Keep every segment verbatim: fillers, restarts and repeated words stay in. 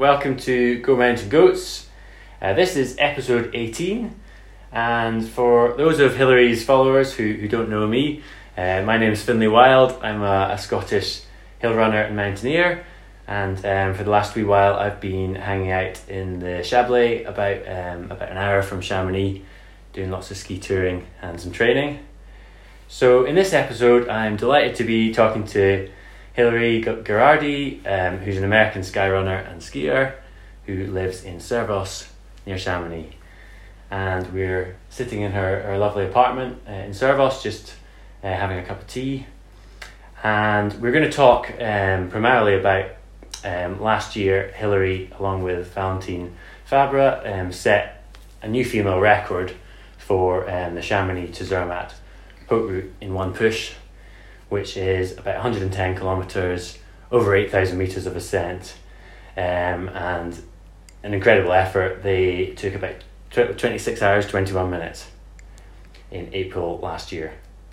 welcome to Go Mountain Goats. Uh, this is episode eighteen, and for those of Hillary's followers who, who don't know me, uh, my name is Finlay Wild. I'm a, a Scottish hill runner and mountaineer, and um, for the last wee while I've been hanging out in the Chablais, about um, about an hour from Chamonix, doing lots of ski touring and some training. So in this episode I'm delighted to be talking to Hilary Gherardi, um, who's an American skyrunner and skier who lives in Servoz near Chamonix. And we're sitting in her, her lovely apartment uh, in Servoz, just uh, having a cup of tea. And we're going to talk um, primarily about um, last year, Hilary, along with Valentine Fabre, um, set a new female record for um, the Chamonix to Zermatt boat route in one push, which is about one hundred ten kilometres, over eight thousand metres of ascent, um, and an incredible effort. They took about twenty-six hours, twenty-one minutes in April last year.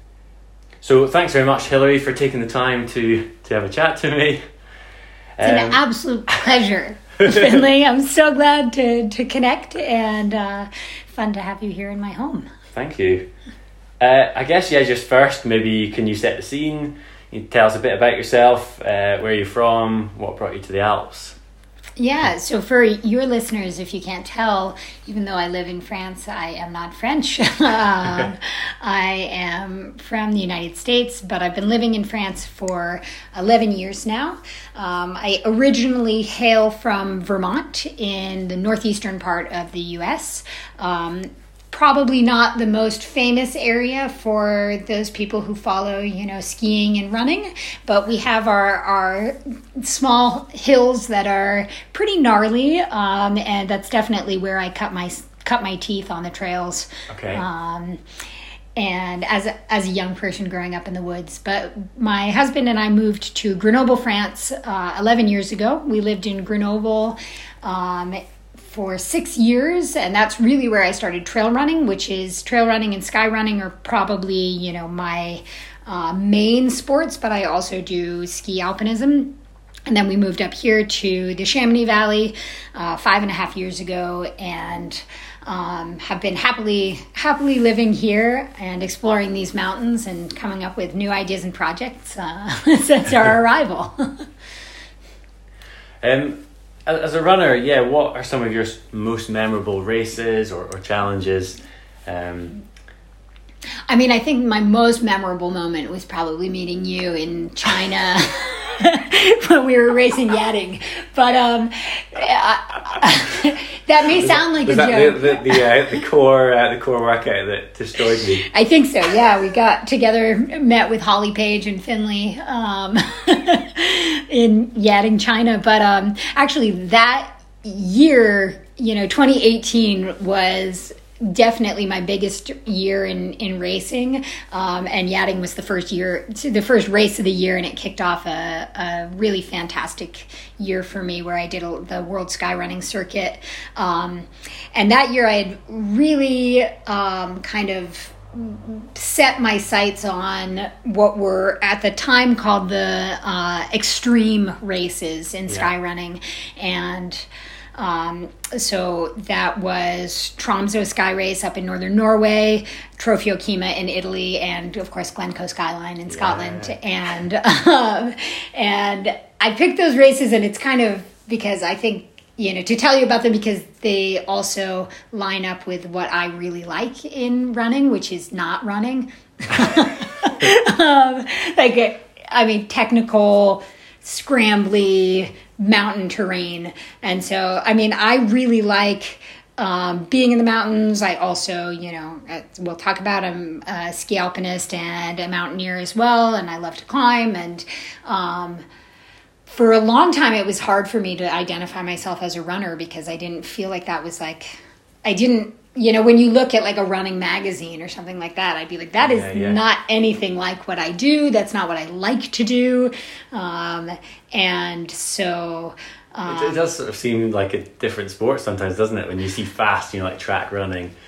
So thanks very much, Hilary, for taking the time to, to have a chat to me. It's um, an absolute pleasure, Finlay. I'm so glad to, to connect, and uh, fun to have you here in my home. Thank you. Uh, I guess, yeah, just first, maybe can you set the scene? You tell us a bit about yourself, uh, where you're from, what brought you to the Alps? Yeah, so for your listeners, if you can't tell, even though I live in France, I am not French. um, I am from the United States, but I've been living in France for eleven years now. Um, I originally hail from Vermont in the northeastern part of the U S Um, Probably not the most famous area for those people who follow, you know, skiing and running, but we have our, our small hills that are pretty gnarly, um, and that's definitely where I cut my cut my teeth on the trails. Okay. Um, and as a, as a young person growing up in the woods. But my husband and I moved to Grenoble, France, uh, eleven years ago. We lived in Grenoble Um, for six years, and that's really where I started trail running, which is trail running and sky running are probably, you know, my uh, main sports, but I also do ski alpinism. And then we moved up here to the Chamonix Valley uh, five and a half years ago, and um, have been happily happily living here and exploring these mountains and coming up with new ideas and projects uh, since our arrival. um. As a runner, yeah, what are some of your most memorable races or, or challenges? Um, I mean, I think my most memorable moment was probably meeting you in China when we were racing Yading. But um, I, that may sound like was a that joke. The the, the, uh, the core uh, the core workout that destroyed me. I think so. Yeah, we got together, met with Holly Page and Finlay um, in Yading, China. But um, actually, that year, you know, twenty eighteen was definitely my biggest year in in racing, um, and Yading was the first year, the first race of the year, and it kicked off a, a really fantastic year for me, where I did a, the World Skyrunning Circuit, um, and that year I had really um, kind of set my sights on what were at the time called the uh, extreme races in yeah. skyrunning, and Um, so that was Tromsø Sky Race up in northern Norway, Trofeo Kima in Italy, and of course Glencoe Skyline in Scotland. Yeah. And um, and I picked those races, and it's kind of because I think, you know, to tell you about them, because they also line up with what I really like in running, which is not running. um, like, I mean, technical, scrambly mountain terrain. And so, I mean, I really like um, being in the mountains. I also, you know, we'll talk about, I'm a ski alpinist and a mountaineer as well, and I love to climb. And um, for a long time, it was hard for me to identify myself as a runner, because I didn't feel like that was like, I didn't, you know, when you look at like a running magazine or something like that, I'd be like, that is yeah, yeah. not anything like what I do. That's not what I like to do. Um, and so... Um, it, it does sort of seem like a different sport sometimes, doesn't it? When you see fast, you know, like track running,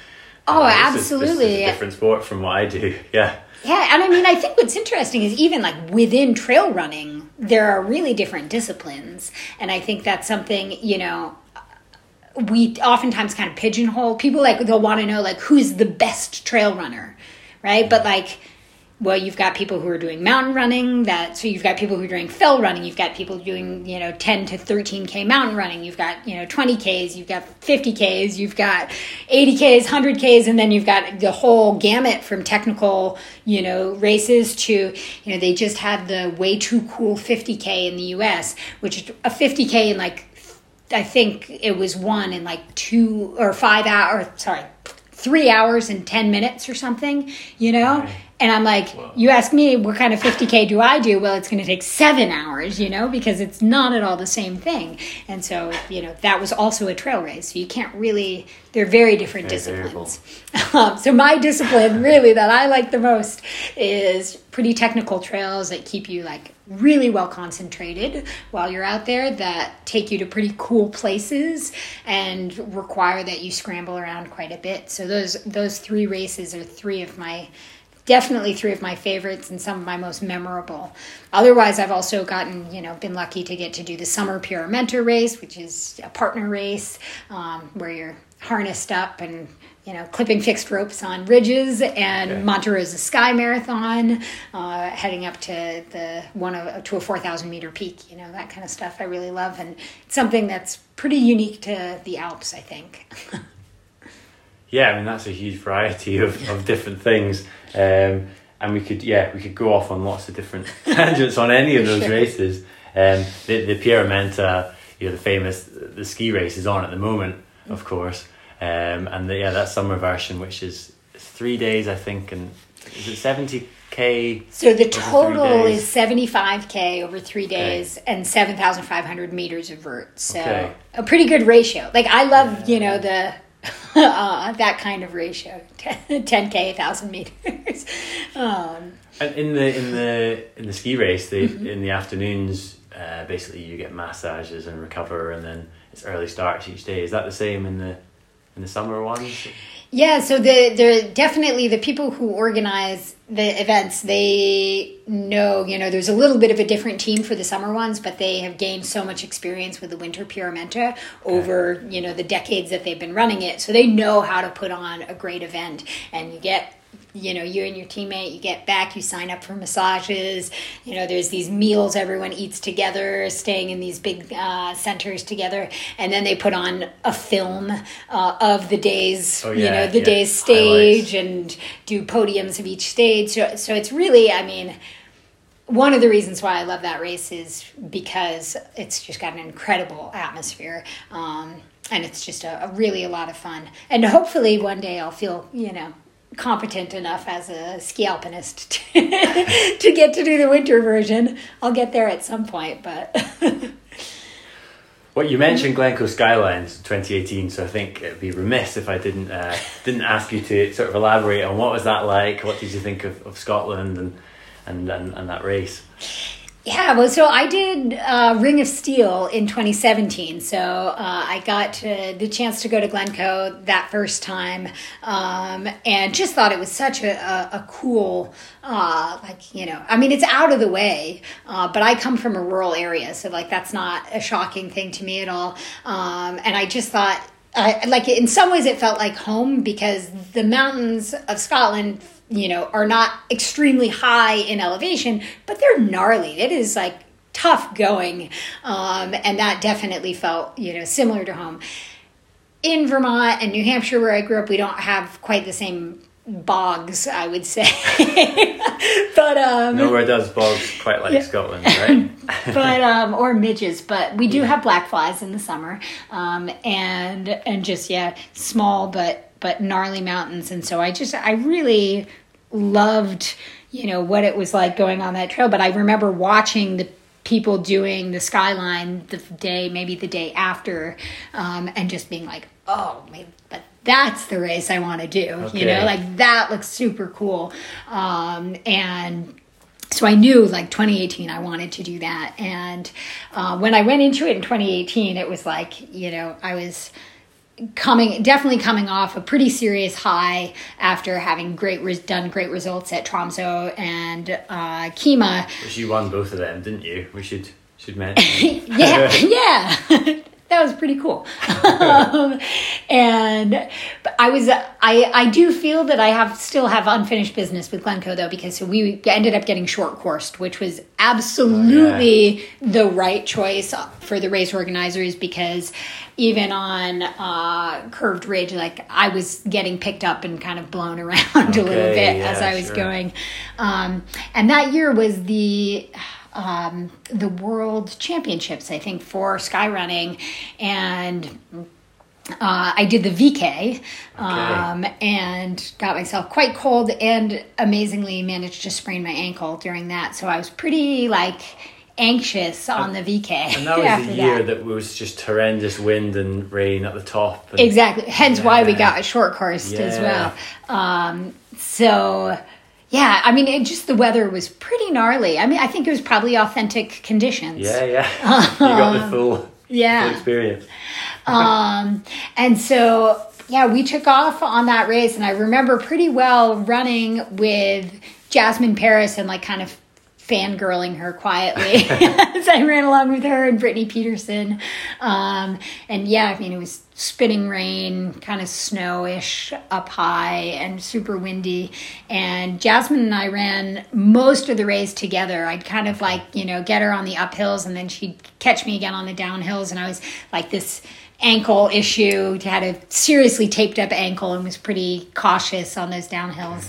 Oh, uh, this is- absolutely. this is a different sport from what I do. Yeah. Yeah, and I mean, I think what's interesting is even like within trail running, there are really different disciplines. And I think that's something, you know, we oftentimes kind of pigeonhole people. Like they'll want to know like who's the best trail runner, right? But like, well, you've got people who are doing mountain running, that so you've got people who are doing fell running, you've got people doing, you know, ten to thirteen K mountain running, you've got, you know, twenty Ks, you've got fifty Ks, you've got eighty Ks, one hundred Ks, and then you've got the whole gamut from technical, you know, races to, you know, they just had the Way Too Cool fifty K in the U S, which is a fifty K in like, I think it was won in like two or five hours, sorry, three hours and ten minutes or something, you know? Right. And I'm like, Whoa. You ask me, what kind of fifty K do I do? Well, it's going to take seven hours, you know, because it's not at all the same thing. And so, you know, that was also a trail race. So you can't really, they're very different Very disciplines. Um, so my discipline really that I like the most is pretty technical trails that keep you like really well concentrated while you're out there, that take you to pretty cool places and require that you scramble around quite a bit. So those those three races are three of my Definitely three of my favorites and some of my most memorable. Otherwise, I've also gotten, you know, been lucky to get to do the Summer Pure Mentor race, which is a partner race um, where you're harnessed up and, you know, clipping fixed ropes on ridges, and Okay. Monte Rosa Sky Marathon, uh, heading up to the one of to a four thousand meter peak. You know, that kind of stuff I really love, and it's something that's pretty unique to the Alps, I think. Yeah, I mean that's a huge variety of, of different things, um, and we could yeah we could go off on lots of different tangents on any of those Sure. races. Um, the the Pierramenta, you know, the famous the ski race is on at the moment, of course, um, and the, yeah that summer version, which is three days I think, and is it seventy K? So the over three total days? is seventy-five K over three days and seven thousand five hundred meters of vert. So Okay. a pretty good ratio. Like I love, you know, the uh, that kind of ratio, ten K, one thousand meters. Um, And in the in the in the ski race, they, Mm-hmm. in the afternoons, uh, basically you get massages and recover, and then it's early starts each day. Is that the same in the in the summer ones? Yeah, so the the definitely the people who organize the events, they know, you know, there's a little bit of a different team for the summer ones, but they have gained so much experience with the Winter Pierramenta over, you know, the decades that they've been running it. So they know how to put on a great event, and you get, you know, you and your teammate, you get back, you sign up for massages, you know, there's these meals everyone eats together, staying in these big uh, centers together, and then they put on a film uh, of the day's, Oh, you yeah, know, the yeah. day's stage, Highlights. and do podiums of each stage. So, so it's really, I mean, one of the reasons why I love that race is because it's just got an incredible atmosphere. Um, and it's just a, a really a lot of fun. And hopefully one day I'll feel, you know, competent enough as a ski alpinist to, to get to do the winter version. I'll get there at some point, but Well, you mentioned Glencoe Skylines twenty eighteen, so I think it'd be remiss if I didn't uh, didn't ask you to sort of elaborate on what was that like. What did you think of, of Scotland and, and and and that race? yeah, well, so I did uh, Ring of Steel in twenty seventeen. So uh, I got uh, the chance to go to Glencoe that first time, um, and just thought it was such a, a, a cool, uh, like, you know, I mean, it's out of the way, uh, but I come from a rural area, so like that's not a shocking thing to me at all. Um, and I just thought, I, like, in some ways it felt like home, because the mountains of Scotland, you know, are not extremely high in elevation, but they're gnarly. It is like tough going. Um, and that definitely felt, you know, similar to home. In Vermont and New Hampshire, where I grew up, we don't have quite the same bogs, I would say. but um Nowhere does bogs quite like Yeah. Scotland, right? but um or midges, but we do have black flies in the summer, um and and just yeah small but but gnarly mountains. And so I just I really loved, you know, what it was like going on that trail. But I remember watching the people doing the skyline the day, maybe the day after, um and just being like, oh, maybe, but that's the race I want to do. Okay. You know, like that looks super cool. Um, and so I knew like twenty eighteen, I wanted to do that. And uh, when I went into it in twenty eighteen, it was like, you know, I was coming definitely coming off a pretty serious high after having great res- done great results at Tromsø and uh, Kima. But you won both of them, didn't you? We should should mention. yeah, yeah. That was pretty cool. um, and but I was, I, I do feel that I have still have unfinished business with Glencoe though, because we ended up getting short coursed, which was absolutely oh, yeah. the right choice for the race organizers, because even on uh, Curved Ridge, like I was getting picked up and kind of blown around okay, a little bit yeah, as I was sure. going. Um, and that year was the... Um, the World Championships, I think, for skyrunning, and uh, I did the V K um, okay. and got myself quite cold, and amazingly managed to sprain my ankle during that. So I was pretty like anxious on the V K. And that was the year that. that was just horrendous wind and rain at the top. And, exactly. Hence yeah. why we got a short course yeah. as well. Um, so. Yeah, I mean, it just the weather was pretty gnarly. I mean, I think it was probably authentic conditions. Yeah, yeah. Um, you got the full, yeah. full experience. um, and so, yeah, we took off on that race, and I remember pretty well running with Jasmine Paris and like kind of fangirling her quietly as I ran along with her and Brittany Peterson. Um, and yeah, I mean, it was spitting rain, kind of snowish up high and super windy. And Jasmine and I ran most of the race together. I'd kind of like, you know, get her on the uphills and then she'd catch me again on the downhills. And I was like this ankle issue, had a seriously taped up ankle and was pretty cautious on those downhills.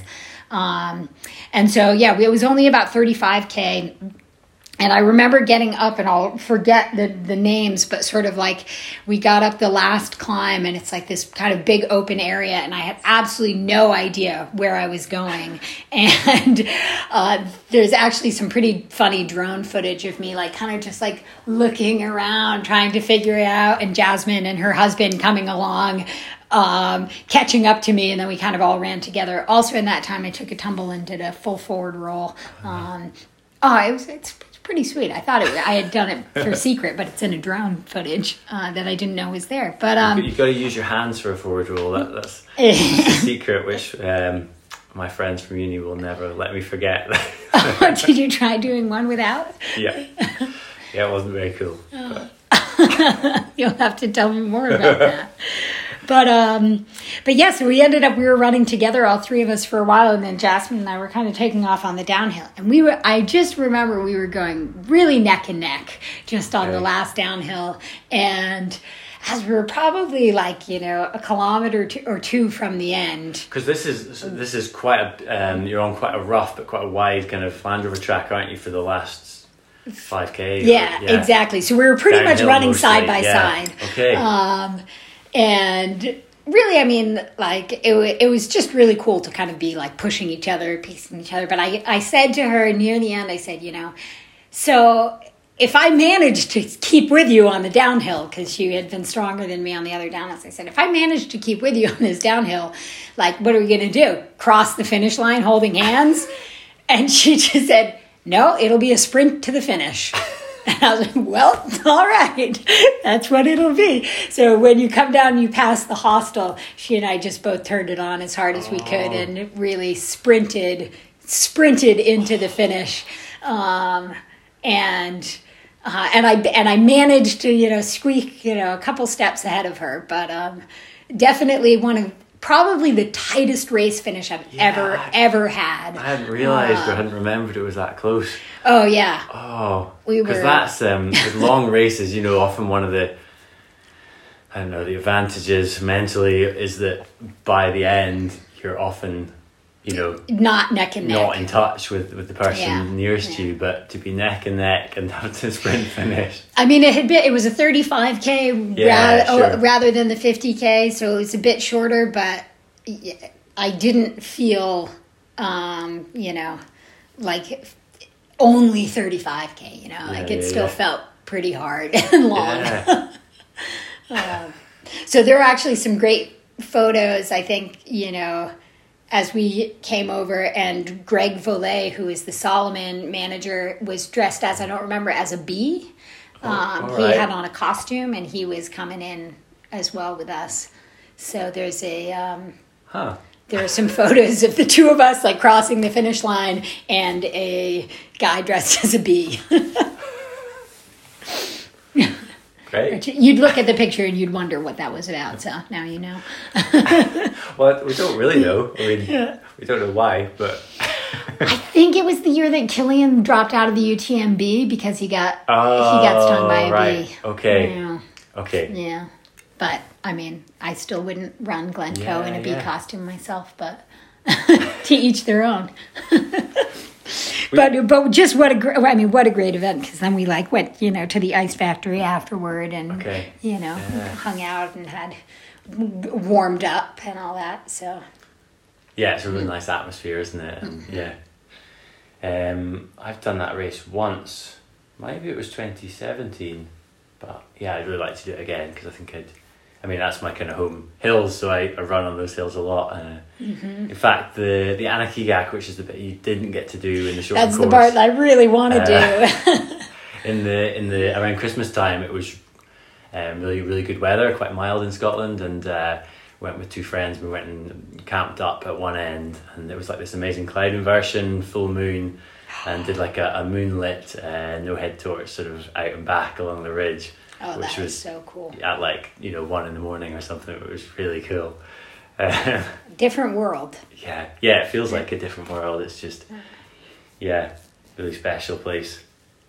Um, and so, yeah, it was only about thirty-five K. And I remember getting up, and I'll forget the, the names, but sort of like we got up the last climb, and it's like this kind of big open area, and I had absolutely no idea where I was going. And uh, there's actually some pretty funny drone footage of me, like kind of just like looking around, trying to figure it out, and Jasmine and her husband coming along, um, catching up to me, and then we kind of all ran together. Also in that time, I took a tumble and did a full forward roll. Um, oh, it was, it's pretty sweet. I thought it, I had done it for secret, but it's in a drone footage uh, that I didn't know was there. But um, you've got to use your hands for a forward roll. That, that's, that's a secret, which um, my friends from uni will never let me forget. Oh, did you try doing one without? Yeah. Yeah, it wasn't very cool. Oh. You'll have to tell me more about that. But um, but yes, yeah, so we ended up we were running together, all three of us, for a while, and then Jasmine and I were kind of taking off on the downhill, and we were. I just remember we were going really neck and neck just on okay. the last downhill, and as we were probably like you know a kilometer or two from the end. Because this is this is quite a um, you're on quite a rough but quite a wide kind of Land Rover track, aren't you, for the last five K? Yeah, yeah, exactly. So we were pretty downhill much running mostly. side by yeah. side. Okay. Um, And really, I mean, like, it, it was just really cool to kind of be, like, pushing each other, piecing each other. But I, I said to her near the end, I said, you know, so if I managed to keep with you on the downhill, because she had been stronger than me on the other downhills, I said, if I managed to keep with you on this downhill, like, what are we going to do? Cross the finish line holding hands? And she just said, no, it'll be a sprint to the finish. And I was like, well, all right, that's what it'll be. So when you come down and you pass the hostel, she and I just both turned it on as hard as we could and really sprinted, sprinted into the finish. Um, and uh, and I and I managed to, you know, squeak, you know, a couple steps ahead of her. But um, definitely one of probably the tightest race finish I've yeah, ever, I, ever had. I hadn't realised um, or hadn't remembered it was that close. Oh, yeah. Oh, we because that's, um, with long races, you know, often one of the, I don't know, the advantages mentally is that by the end, you're often, you know, not neck and neck, not in touch with, with the person yeah. nearest yeah. to you, but to be neck and neck and have to sprint finish. I mean, it had been, it was a thirty-five K yeah, rather, sure. rather than the fifty K, so it was a bit shorter, but I didn't feel, um, you know, like only thirty-five K, you know, yeah, like it yeah, still yeah. felt pretty hard and long. Yeah. um, so there were actually some great photos, I think, you know, as we came over, and Greg Volet, who is the Solomon manager, was dressed as, I don't remember, as a bee. Um, oh, he right. had on a costume, and he was coming in as well with us. So there's a um, Huh. there are some photos of the two of us like crossing the finish line and a guy dressed as a bee. Great. You'd look at the picture and you'd wonder what that was about. So now you know. Well, we don't really know. I mean, yeah. we don't know why, but I think it was the year that Killian dropped out of the U T M B because he got oh, he got stung by a right. bee. Okay. Yeah. Okay. Yeah. But I mean, I still wouldn't run Glencoe yeah, in a bee yeah. costume myself, but to each their own. But but just what a great, I mean, what a great event, because then we like went, you know, to the ice factory afterward and, okay. you know, yeah. hung out and had warmed up and all that. So yeah, it's a really nice atmosphere, isn't it? Mm-hmm. Yeah. Um, I've done that race once. Maybe it was twenty seventeen, but yeah, I'd really like to do it again because I think I'd. I mean, that's my kind of home hills, so I, I run on those hills a lot. Uh, mm-hmm. In fact, the the Anakigak, which is the bit you didn't get to do in the short that's course, the part I really want to uh, do. in the in the around Christmas time, it was um, really really good weather, quite mild in Scotland, and uh, went with two friends. We went and camped up at one end, and it was like this amazing cloud inversion, full moon, and did like a, a moonlit uh, no head torch sort of out and back along the ridge. Oh, which that was is so cool. At like, you know, one in the morning or something. It was really cool. Uh, different world. Yeah, yeah, it feels like a different world. It's just, yeah, really special place.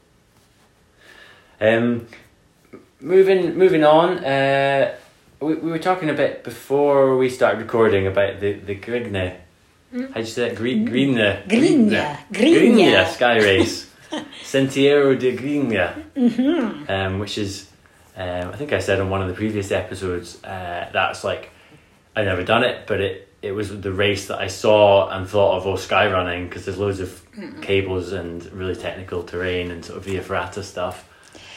Um, moving moving on, uh, we, we were talking a bit before we started recording about the, the Grigne. Mm. How'd you say it? Gre- Grigne. Grigne. Grigne. Grigne. Sky Race. Sentiero de Grigne. Mm-hmm. Um, which is, um, I think I said on one of the previous episodes, uh, that's like, I'd never done it, but it, it was the race that I saw and thought of, oh, sky running, because there's loads of mm-hmm. cables and really technical terrain and sort of via ferrata stuff.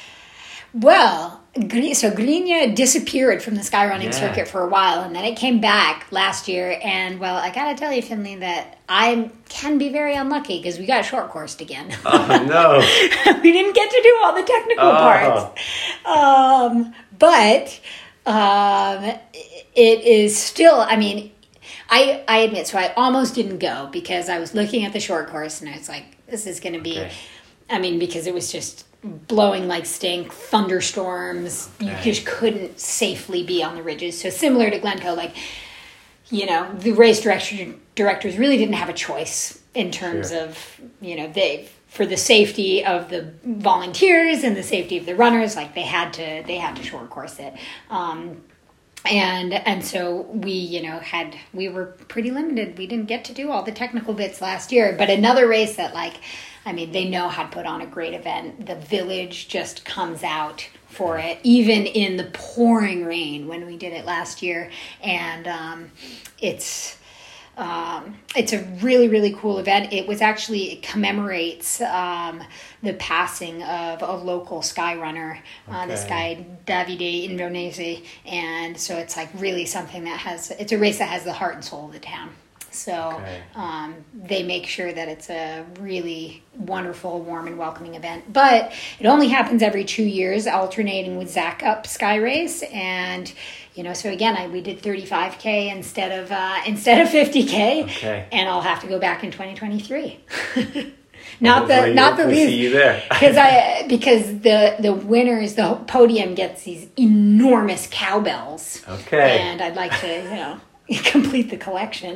Well, so Grigne disappeared from the sky running yeah. circuit for a while, and then it came back last year. And well, I gotta tell you, Finley, that I can be very unlucky because we got short coursed again. Oh no! We didn't get to do all the technical oh. parts, um, but um, it is still. I mean, I I admit, so I almost didn't go because I was looking at the short course and I was like, this is going to be. Okay. I mean, because it was just blowing like stink, thunderstorms. Okay. You just couldn't safely be on the ridges. So similar to Glencoe, like, you know, the race director, directors really didn't have a choice in terms sure. of, you know, they for the safety of the volunteers and the safety of the runners, like they had to they had to short course it. Um, and and so we, you know, had we were pretty limited. We didn't get to do all the technical bits last year, but another race that like I mean, they know how to put on a great event. The village just comes out for it, even in the pouring rain when we did it last year. And um, it's um, it's a really, really cool event. It was actually, it commemorates um, the passing of a local sky runner, okay. uh, this guy, Davide Invernese. And so it's like really something that has, it's a race that has the heart and soul of the town. So okay. um, they make sure that it's a really wonderful, warm, and welcoming event. But it only happens every two years, alternating with Zach Up Sky Race. And, you know, so again, I, we did thirty-five K instead of uh, instead of fifty K. Okay. And I'll have to go back in twenty twenty-three. Not well, the not the least see you there. because I because the the winners, the podium gets these enormous cowbells. Okay. And I'd like to, you know, complete the collection.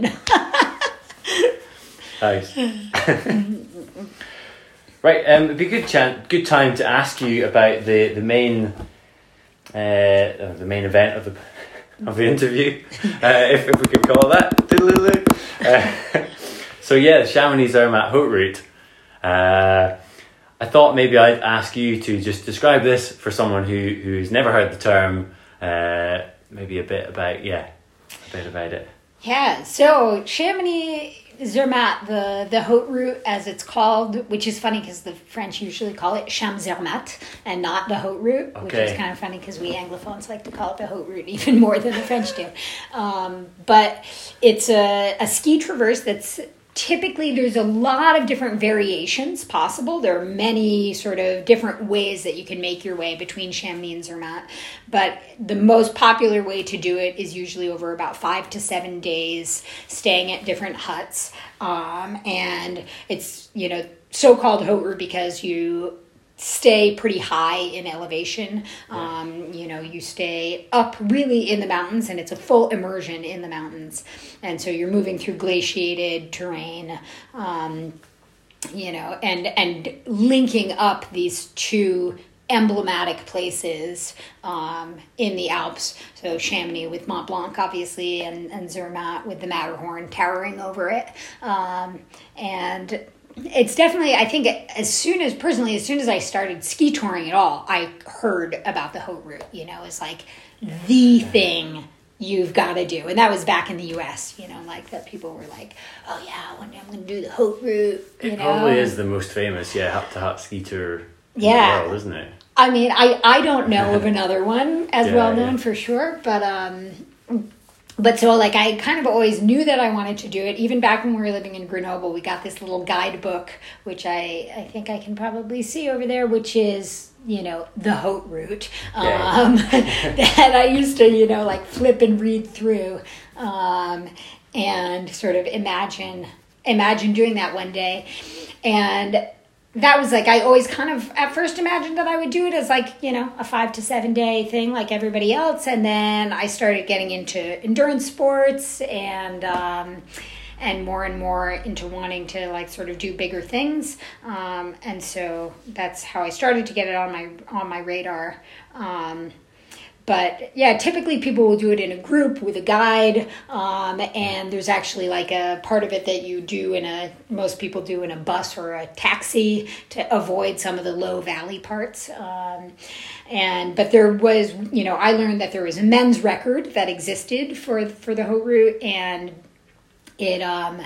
Nice. Right, um, it'd be a good chan- good time to ask you about the the main uh, the main event of the of the interview, uh, if if we could call it that. Uh, so yeah, the Chamonix Zermatt Haute Route. Uh, I thought maybe I'd ask you to just describe this for someone who who's never heard the term. Uh, maybe a bit about yeah. A bit about it. Yeah, so Chamonix Zermatt, the, the Haute Route as it's called, which is funny because the French usually call it Cham Zermatt and not the Haute Route, okay. which is kind of funny because we Anglophones like to call it the Haute Route even more than the French do. Um, but it's a, a ski traverse that's typically there's a lot of different variations possible. There are many sort of different ways that you can make your way between Chamonix and Zermatt, but the most popular way to do it is usually over about five to seven days, staying at different huts. Um, and it's, you know, so-called haute route because you stay pretty high in elevation. Um, you know, you stay up really in the mountains, and it's a full immersion in the mountains. And so you're moving through glaciated terrain, um, you know, and, and linking up these two emblematic places um, in the Alps. So Chamonix with Mont Blanc, obviously, and, and Zermatt with the Matterhorn towering over it. Um, and it's definitely, I think, as soon as, personally, as soon as I started ski touring at all, I heard about the haute route. You know, it's like the thing you've got to do. And that was back in the U S, you know, like that people were like, oh yeah, one day I'm going to do the haute route. You It know? probably is the most famous, yeah, hut to hut ski tour in Yeah. the world, isn't it? I mean, I, I don't know of another one as Yeah, well known yeah. for sure, but um, but so like I kind of always knew that I wanted to do it. Even back when we were living in Grenoble, we got this little guidebook, which I, I think I can probably see over there, which is, you know, the haute route Yeah. um, that I used to, you know, like flip and read through um, and sort of imagine imagine doing that one day. And that was like, I always kind of at first imagined that I would do it as like, you know, a five to seven day thing like everybody else. And then I started getting into endurance sports and, um, and more and more into wanting to like sort of do bigger things. Um, and so that's how I started to get it on my, on my radar. Um, But yeah, typically people will do it in a group with a guide, um, and there's actually like a part of it that you do in a, most people do in a bus or a taxi to avoid some of the low valley parts. Um, and but there was, you know, I learned that there was a men's record that existed for for the haute route, and it um,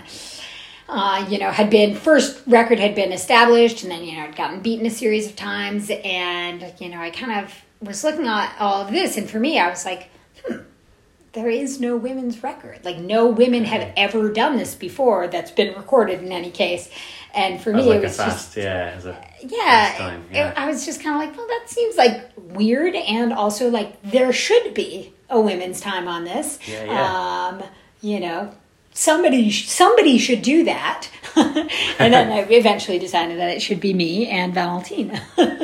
uh, you know, had been, first record had been established, and then, you know, had gotten beaten a series of times, and, you know, I kind of was looking at all of this, and for me, I was like, hmm, there is no women's record. Like, no women have ever done this before that's been recorded in any case. And for That was me, like it was a fast, just, yeah, it was a yeah, fast time, yeah. It, I was just kind of like, well, that seems like weird, and also like there should be a women's time on this. Yeah, yeah. Um, you know, somebody somebody should do that. And then I eventually decided that it should be me and Valentina.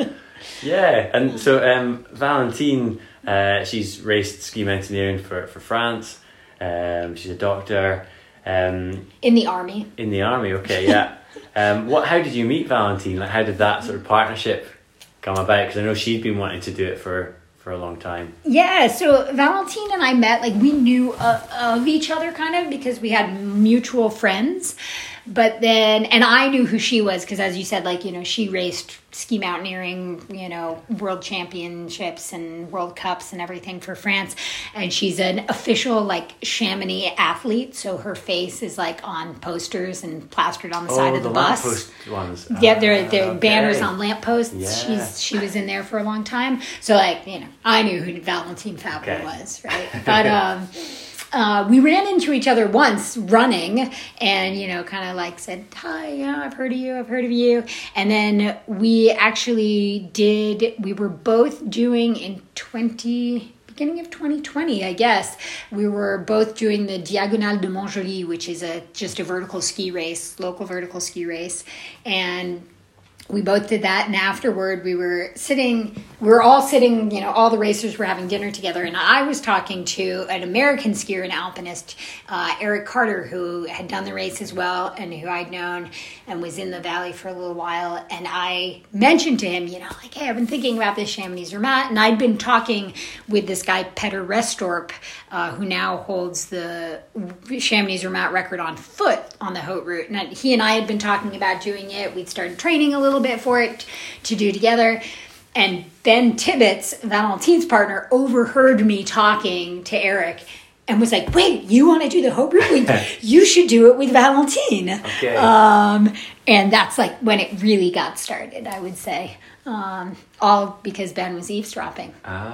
Yeah, and so um, Valentine, uh, she's raced ski mountaineering for, for France. Um, she's a doctor. Um, In the army. in the army, okay, yeah. um, what? How did you meet Valentine? Like, how did that sort of partnership come about? Because I know she'd been wanting to do it for, for a long time. Yeah, so Valentine and I met, like we knew uh, of each other kind of because we had mutual friends. But then, and I knew who she was because, as you said, like, you know, she raced ski mountaineering, you know, world championships and world cups and everything for France. And she's an official, like, Chamonix athlete. So her face is, like, on posters and plastered on the Oh, side of the the, bus. lamppost ones. Yeah, they're, they're okay. banners on lampposts. Yeah. She's She was in there for a long time. So, like, you know, I knew who Valentine Fabre Okay. was, right? But, um... Uh, we ran into each other once running and, you know, kind of like said, hi, yeah, I've heard of you, I've heard of you. And then we actually did, we were both doing in twenty, beginning of twenty twenty, I guess, we were both doing the Diagonale de Montjoly, which is a just a vertical ski race, local vertical ski race. And we both did that, and afterward we were sitting, we were all sitting, you know, all the racers were having dinner together, and I was talking to an American skier and alpinist, uh, Eric Carter, who had done the race as well, and who I'd known, and was in the valley for a little while, and I mentioned to him, you know, like, hey, I've been thinking about this Chamonix Zermatt, and I'd been talking with this guy, Petter Restorp, uh, who now holds the Chamonix Zermatt record on foot on the haute route, and he and I had been talking about doing it. We'd started training a little bit for it to do together, and Ben Tibbetts, Valentine's partner, overheard me talking to Eric and was like, wait, you want to do the haute route? You should do it with Valentine. Okay. Um, and that's like when it really got started, I would say. Um, all because Ben was eavesdropping. Ah,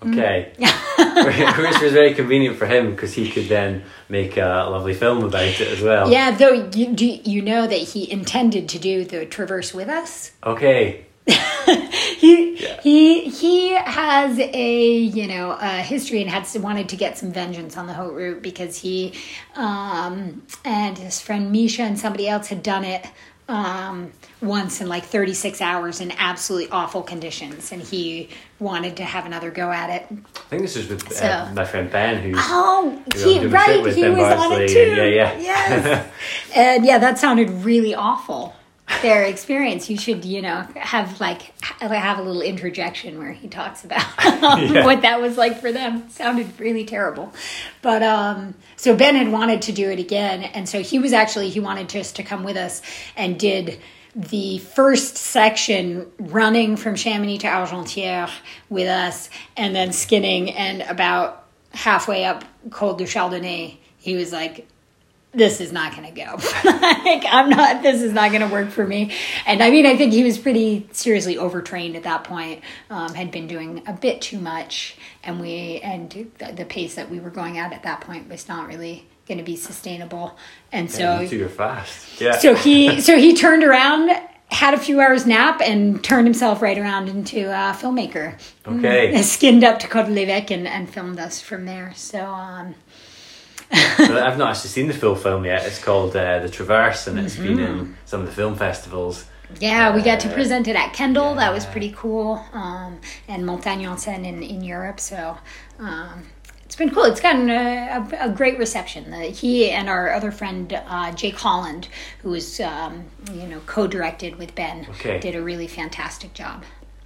Okay. Which was very convenient for him because he could then make a lovely film about it as well. Yeah, though you do you know that he intended to do the Traverse with us? Okay. he yeah. he he has a you know a history and had wanted to get some vengeance on the Haute Route because he um, and his friend Misha and somebody else had done it um, once in like thirty-six hours in absolutely awful conditions, and he wanted to have another go at it. I think this is with So- uh, my friend Ben, who's Oh, who he, I'm doing right, shit with, he Ben was on Barnsley, it too. and yeah, yeah. Yes. And yeah, that sounded really awful. Their experience. You should, you know, have like have a little interjection where he talks about um, Yeah. what that was like for them. It sounded really terrible. But um, so Ben had wanted to do it again, and so he was actually he wanted just to come with us and did the first section running from Chamonix to Argentière with us, and then skinning, and about halfway up Col du Chardonnay, he was like, this is not going to go. Like, I'm not, this is not going to work for me. And I mean, I think he was pretty seriously overtrained at that point, um, had been doing a bit too much. And we, and the, the pace that we were going at at that point was not really going to be sustainable. And so, Yeah, you two are fast. Yeah. so he, so he turned around, had a few hours nap, and turned himself right around into a filmmaker. Okay. Mm, skinned up to Côte de l'Évêque and, and filmed us from there. So, um, So I've not actually seen the full film yet. It's called uh, The Traverse, and it's been in some of the film festivals. yeah, we got to Uh, present it at Kendall. yeah. That was pretty cool. Um, and Montagne en Seine in, in Europe. So um, it's been cool. It's gotten a, a, a great reception. The, he and our other friend, uh, Jake Holland, who was, um, you know, co-directed with Ben, Okay. did a really fantastic job.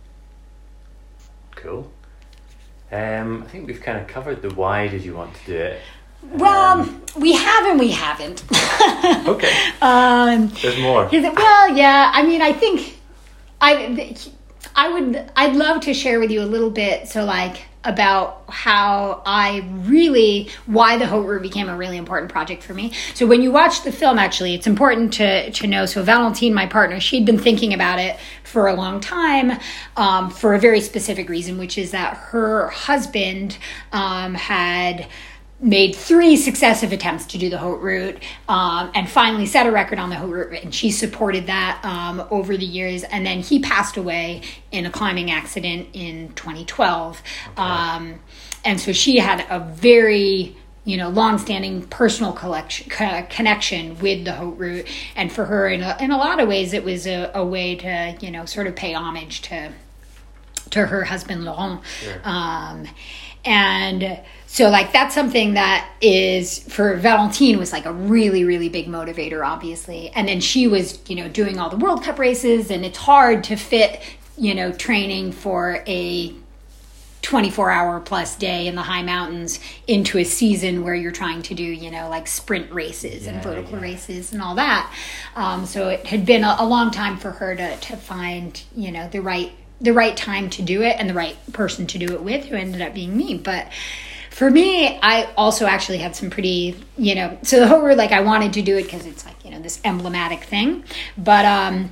Cool. Um, I think we've kind of covered the why did you want to do it. Well, we have and we haven't. Okay. um, There's more. Is it, well, yeah. I mean, I think I, I would, I'd love to share with you a little bit. So, like, about how I really, why the Haute Route became a really important project for me. So, when you watch the film, actually, it's important to to know. So, Valentine, my partner, she'd been thinking about it for a long time, um, for a very specific reason, which is that her husband um, had made three successive attempts to do the Haute Route, um, and finally set a record on the Haute Route, and she supported that um, over the years. And then he passed away in a climbing accident in twenty twelve. Okay. Um, and so she had a very, you know, long-standing personal collection, co- connection with the Haute Route. And for her, in a, in a lot of ways, it was a, a way to, you know, sort of pay homage to to her husband, Laurent. Sure. Um, and so, like, that's something that is, for Valentine, was like a really, really big motivator, obviously. And then she was, you know, doing all the World Cup races, and it's hard to fit, you know, training for a twenty-four hour plus day in the high mountains into a season where you're trying to do, you know, like sprint races and Yeah, vertical yeah. races and all that. Um, so it had been a, a long time for her to, to find, you know, the right the right time to do it and the right person to do it with, who ended up being me. But for me, I also actually had some pretty, you know, so the Haute Route, like, I wanted to do it because it's like, you know, this emblematic thing. But um,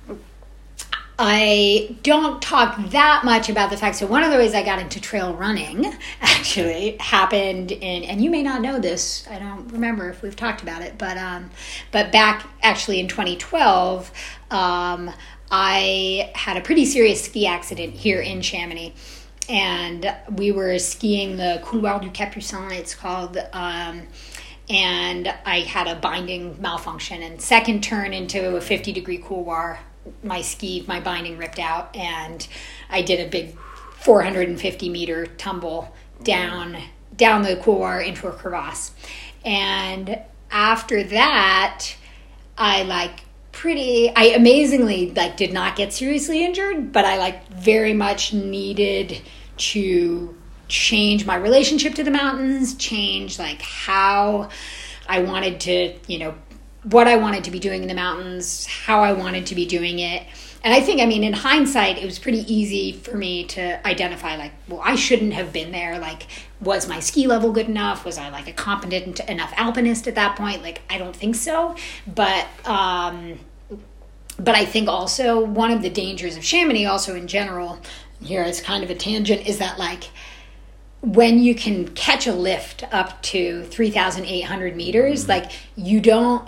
I don't talk that much about the fact. So one of the ways I got into trail running actually happened in, and you may not know this, I don't remember if we've talked about it, but um, but back actually in twenty twelve, um, I had a pretty serious ski accident here in Chamonix. And we were skiing the Couloir du Capucin, it's called, um, and I had a binding malfunction. And second turn into a fifty degree couloir, my ski, my binding ripped out, and I did a big four hundred fifty meter tumble down down the couloir into a crevasse. And after that, I like pretty, I amazingly like did not get seriously injured, but I like very much needed to change my relationship to the mountains, change like how I wanted to, you know, what I wanted to be doing in the mountains, how I wanted to be doing it. And I think, I mean, in hindsight, it was pretty easy for me to identify, like, well, I shouldn't have been there. Like, was my ski level good enough? Was I, like, a competent enough alpinist at that point? Like, I don't think so. But, um, but I think also one of the dangers of Chamonix, also in general, here is kind of a tangent, is that, like, when you can catch a lift up to three thousand eight hundred meters, mm-hmm. like you don't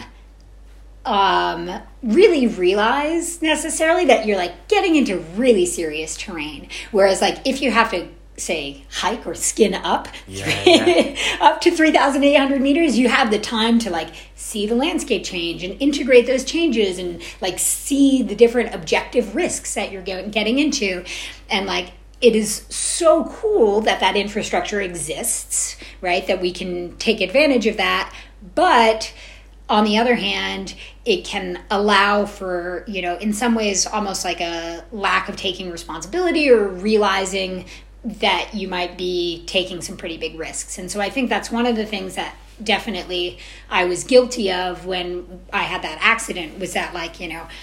um, really realize necessarily that you're like getting into really serious terrain. Whereas like if you have to say hike or skin up yeah, yeah. up to three thousand eight hundred meters, you have the time to like see the landscape change and integrate those changes and like see the different objective risks that you're getting into. And like it is so cool that that infrastructure exists, right? That we can take advantage of that. But on the other hand, it can allow for, you know, in some ways almost like a lack of taking responsibility or realizing that you might be taking some pretty big risks. And so I think that's one of the things that definitely I was guilty of when I had that accident, was that like, you know,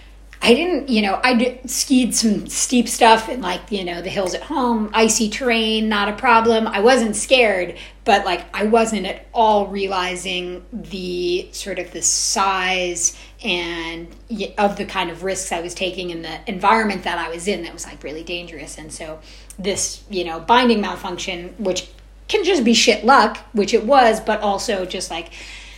I didn't, you know, I did, skied some steep stuff and like, you know, the hills at home, icy terrain, not a problem. I wasn't scared, but like I wasn't at all realizing the sort of the size and of the kind of risks I was taking in the environment that I was in that was like really dangerous. And so this, you know, binding malfunction, which can just be shit luck, which it was, but also just like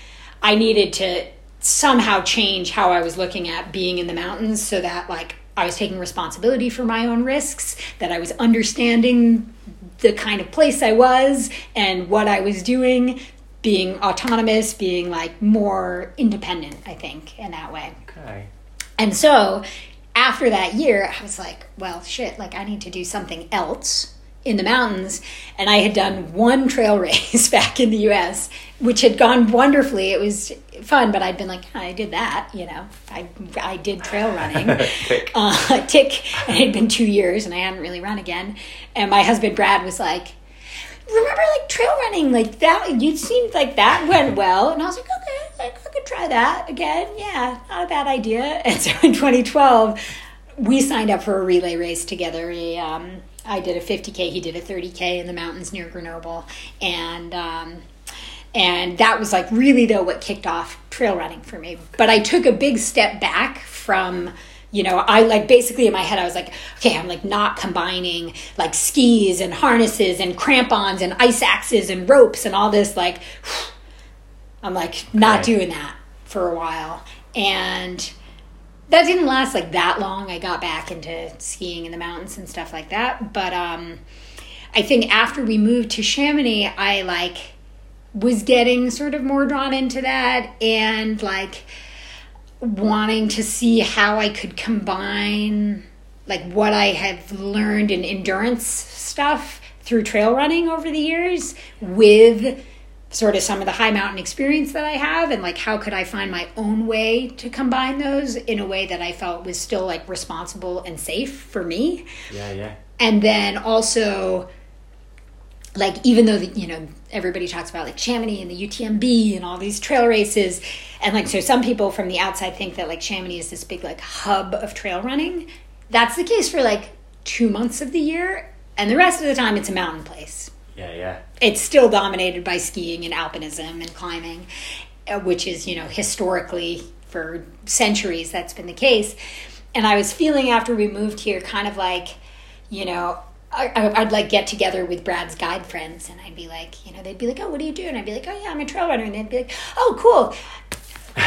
I needed to somehow change how I was looking at being in the mountains so that like I was taking responsibility for my own risks, that I was understanding the kind of place I was and what I was doing, being autonomous, being like more independent, I think, in that way. Okay. And so after that year, I was like, well, shit, like I need to do something else in the mountains. And I had done one trail race back in the U S, which had gone wonderfully. It was fun, but I'd been like, I did that, you know, I I did trail running. tick. Uh, tick. And it had been two years and I hadn't really run again. And my husband, Brad, was like, remember like trail running, like that, you seemed like that went well. And I was like, okay, like, I could try that again. Yeah, not a bad idea. And so in twenty twelve, we signed up for a relay race together. A, um, I did a fifty K, he did a thirty K in the mountains near Grenoble. And, um, and that was like really though what kicked off trail running for me. But I took a big step back from, you know, I like basically in my head, I was like, okay, I'm like not combining like skis and harnesses and crampons and ice axes and ropes and all this. Like, I'm like not okay. doing that for a while. And that didn't last like that long. I got back into skiing in the mountains and stuff like that. But um, I think after we moved to Chamonix, I like was getting sort of more drawn into that and like wanting to see how I could combine like what I have learned in endurance stuff through trail running over the years with sort of some of the high mountain experience that I have, and like how could I find my own way to combine those in a way that I felt was still like responsible and safe for me. Yeah, yeah. And then also like even though the, you know, everybody talks about like Chamonix and the U T M B and all these trail races, and like so some people from the outside think that like Chamonix is this big like hub of trail running. That's the case for like two months of the year, and the rest of the time it's a mountain place. Yeah, yeah. It's still dominated by skiing and alpinism and climbing, which is, you know, historically for centuries that's been the case. And I was feeling after we moved here kind of like, you know, I, I'd like get together with Brad's guide friends and I'd be like, you know, they'd be like, oh, what do you do? And I'd be like, oh yeah, I'm a trail runner. And they'd be like, oh, cool.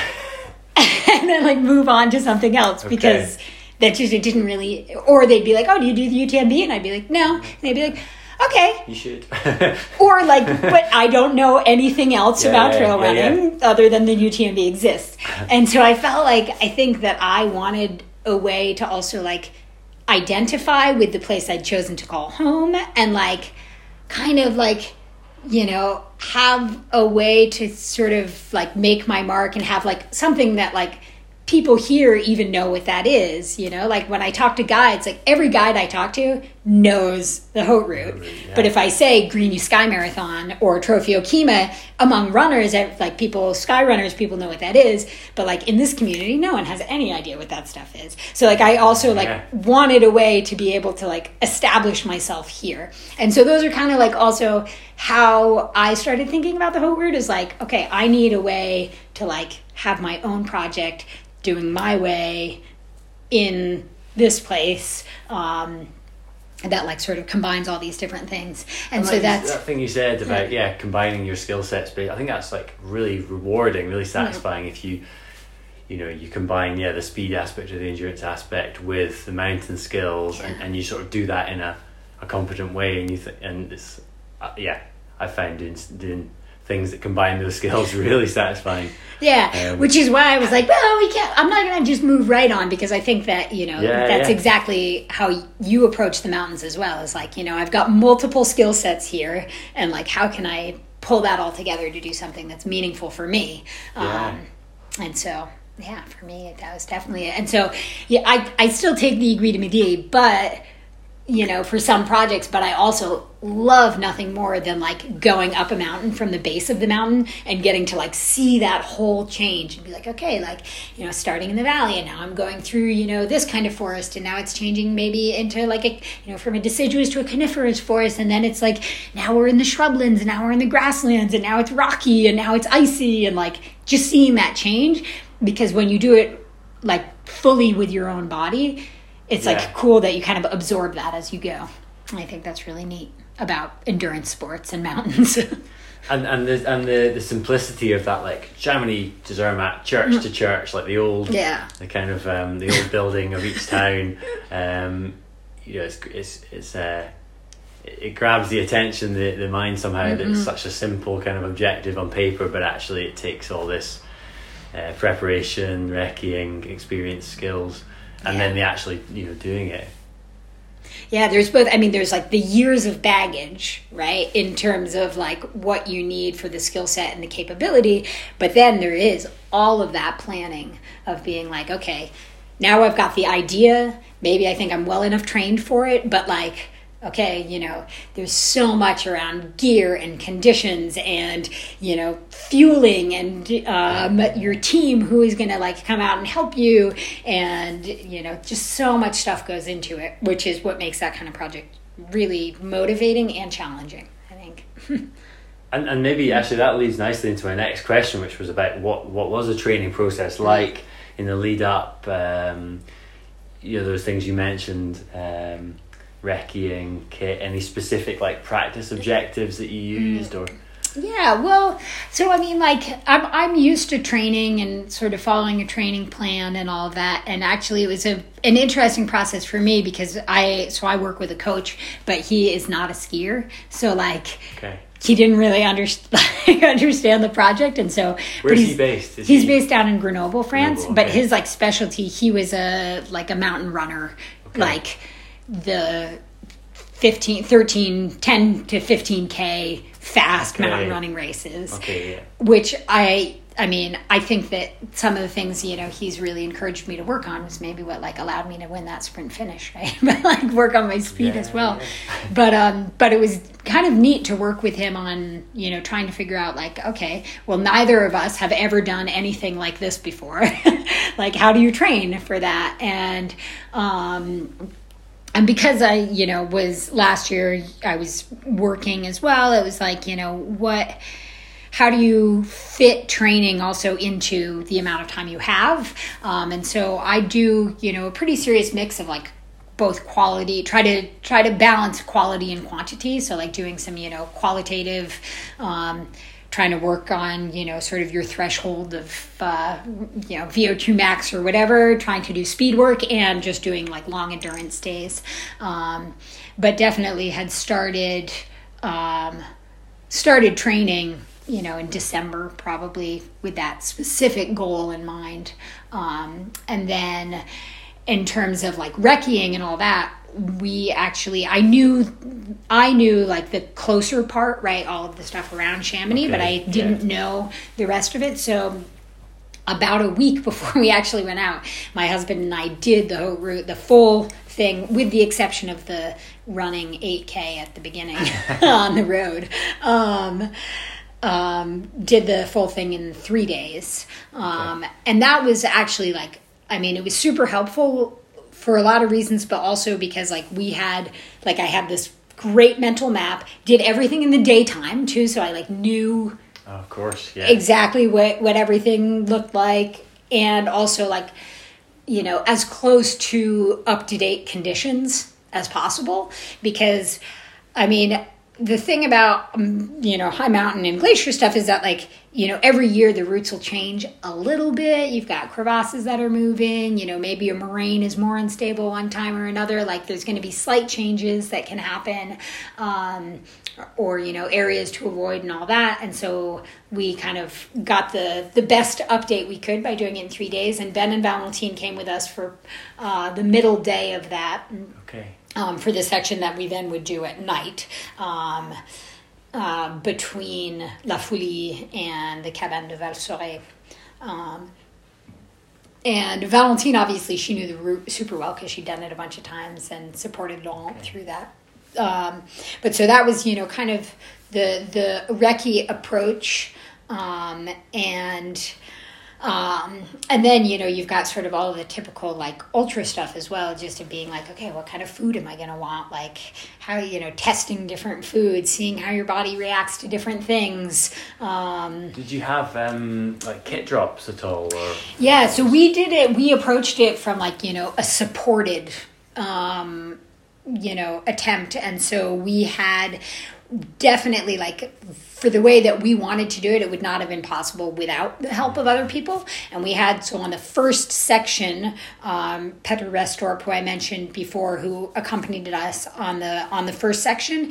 And then like move on to something else okay. because that just, it didn't really, or they'd be like, oh, do you do the U T M B? And I'd be like, no. And they'd be like, okay. You should. Or like, but I don't know anything else yeah, about yeah, trail yeah, running yeah. other than the U T M B exists. And so I felt like, I think that I wanted a way to also like identify with the place I'd chosen to call home and like kind of like, you know, have a way to sort of like make my mark and have like something that like people here even know what that is, you know, like when I talk to guides, like every guide I talk to knows the Haute Route. Yeah. But if I say Green Sky Marathon or Trophy Okema among runners, like people, sky runners, people know what that is. But like in this community, no one has any idea what that stuff is. So like I also like yeah. wanted a way to be able to like establish myself here. And so those are kind of like also how I started thinking about the Haute Route is like, okay, I need a way to like have my own project doing my way in this place. Um, that like sort of combines all these different things. And, and so like that's that thing you said about yeah combining your skill sets, but I think that's like really rewarding, really satisfying if you you know you combine yeah the speed aspect or the endurance aspect with the mountain skills, yeah. and, and you sort of do that in a, a competent way, and you th- and it's uh, yeah I found doing, doing things that combine those skills really satisfying. Yeah, um, which is why I was like, well, we can't, I'm not going to just move right on, because I think that, you know, yeah, that's yeah. exactly how you approach the mountains as well. It's like, you know, I've got multiple skill sets here, and like, how can I pull that all together to do something that's meaningful for me? Yeah. Um, and so, yeah, for me, that was definitely it. And so, yeah, I, I still take the Aiguille de Midi, but, you know, for some projects, but I also love nothing more than like going up a mountain from the base of the mountain and getting to like see that whole change and be like, okay, like, you know, starting in the valley, and now I'm going through, you know, this kind of forest, and now it's changing maybe into like a, you know, from a deciduous to a coniferous forest, and then it's like, now we're in the shrublands, and now we're in the grasslands, and now it's rocky, and now it's icy, and like just seeing that change, because when you do it like fully with your own body, it's yeah. like cool that you kind of absorb that as you go. And I think that's really neat about endurance sports and mountains. and and the and the, the simplicity of that, like Chamonix to Zermatt, church to church, like the old, yeah, the kind of um, the old building of each town. Um, you know, it's it's it's uh, it grabs the attention, the the mind somehow. Mm-hmm. That it's such a simple kind of objective on paper, but actually it takes all this uh, preparation, recceing, experience, skills. And yeah. then the actually, you know, doing it. Yeah, there's both. I mean, there's like the years of baggage, right, in terms of like what you need for the skill set and the capability. But then there is all of that planning of being like, okay, now I've got the idea. Maybe I think I'm well enough trained for it. But like, okay, you know, there's so much around gear and conditions and, you know, fueling and um, your team who is going to like come out and help you. And, you know, just so much stuff goes into it, which is what makes that kind of project really motivating and challenging, I think. and and maybe actually that leads nicely into my next question, which was about what, what was a training process like in the lead up, um, you know, those things you mentioned, um, recceing, kit, any specific like practice objectives that you used or? Yeah, well, so I mean, like I'm I'm used to training and sort of following a training plan and all of that. And actually, it was a an interesting process for me because I so I work with a coach, but he is not a skier, so like. Okay. He didn't really understand understand the project, and so where's he based? Is he's he... based down in Grenoble, France. Grenoble, but okay. his like specialty, he was a like a mountain runner, okay. like the fifteen, thirteen, ten to fifteen K fast okay. mountain running races. Okay, yeah. Which I. I mean, I think that some of the things, you know, he's really encouraged me to work on was maybe what like allowed me to win that sprint finish, right? But like work on my speed yeah, as well. Yeah. But um, but it was kind of neat to work with him on, you know, trying to figure out like, okay, well, neither of us have ever done anything like this before. Like, how do you train for that? And um, and because I, you know, was last year I was working as well. It was like, you know, what. How do you fit training also into the amount of time you have? Um, and so I do, you know, a pretty serious mix of like both quality, try to try to balance quality and quantity. So like doing some, you know, qualitative, um, trying to work on, you know, sort of your threshold of, uh, you know, V O two max or whatever, trying to do speed work and just doing like long endurance days. Um, but definitely had started, um, started training, you know, in December, probably with that specific goal in mind. Um, and then in terms of like recceing and all that, we actually, I knew, I knew like the closer part, right? All of the stuff around Chamonix, okay. but I didn't yeah. know the rest of it. So about a week before we actually went out, my husband and I did the whole route, the full thing, with the exception of the running eight K at the beginning on the road. Um, Um, did the full thing in three days. Um, okay. And that was actually like, I mean, it was super helpful for a lot of reasons, but also because like we had, like I had this great mental map, did everything in the daytime too. So I like knew oh, of course, yeah. exactly what, what everything looked like. And also like, you know, as close to up-to-date conditions as possible, because, I mean, the thing about, um, you know, high mountain and glacier stuff is that, like, you know, every year the routes will change a little bit. You've got crevasses that are moving, you know, maybe a moraine is more unstable one time or another. Like, there's going to be slight changes that can happen, um, or, you know, areas to avoid and all that. And so we kind of got the, the best update we could by doing it in three days. And Ben and Valentine came with us for uh, the middle day of that. Okay. Um, for the section that we then would do at night, um, uh, between La Foulie and the Cabane de Valseret. Um, and Valentine, obviously, she knew the route super well because she'd done it a bunch of times and supported Laurent okay. through that. Um, but so that was, you know, kind of the, the recce approach, um, and... Um, and then, you know, you've got sort of all of the typical, like, ultra stuff as well, just of being like, okay, what kind of food am I going to want? Like, how, you know, testing different foods, seeing how your body reacts to different things. Um, did you have, um, like, kit drops at all? Or? Yeah, so we did it, we approached it from, like, you know, a supported, um, you know, attempt. And so we had... definitely, like, for the way that we wanted to do it, it would not have been possible without the help of other people. And we had, so on the first section, um, Peter Restorp, who I mentioned before, who accompanied us on the on the first section.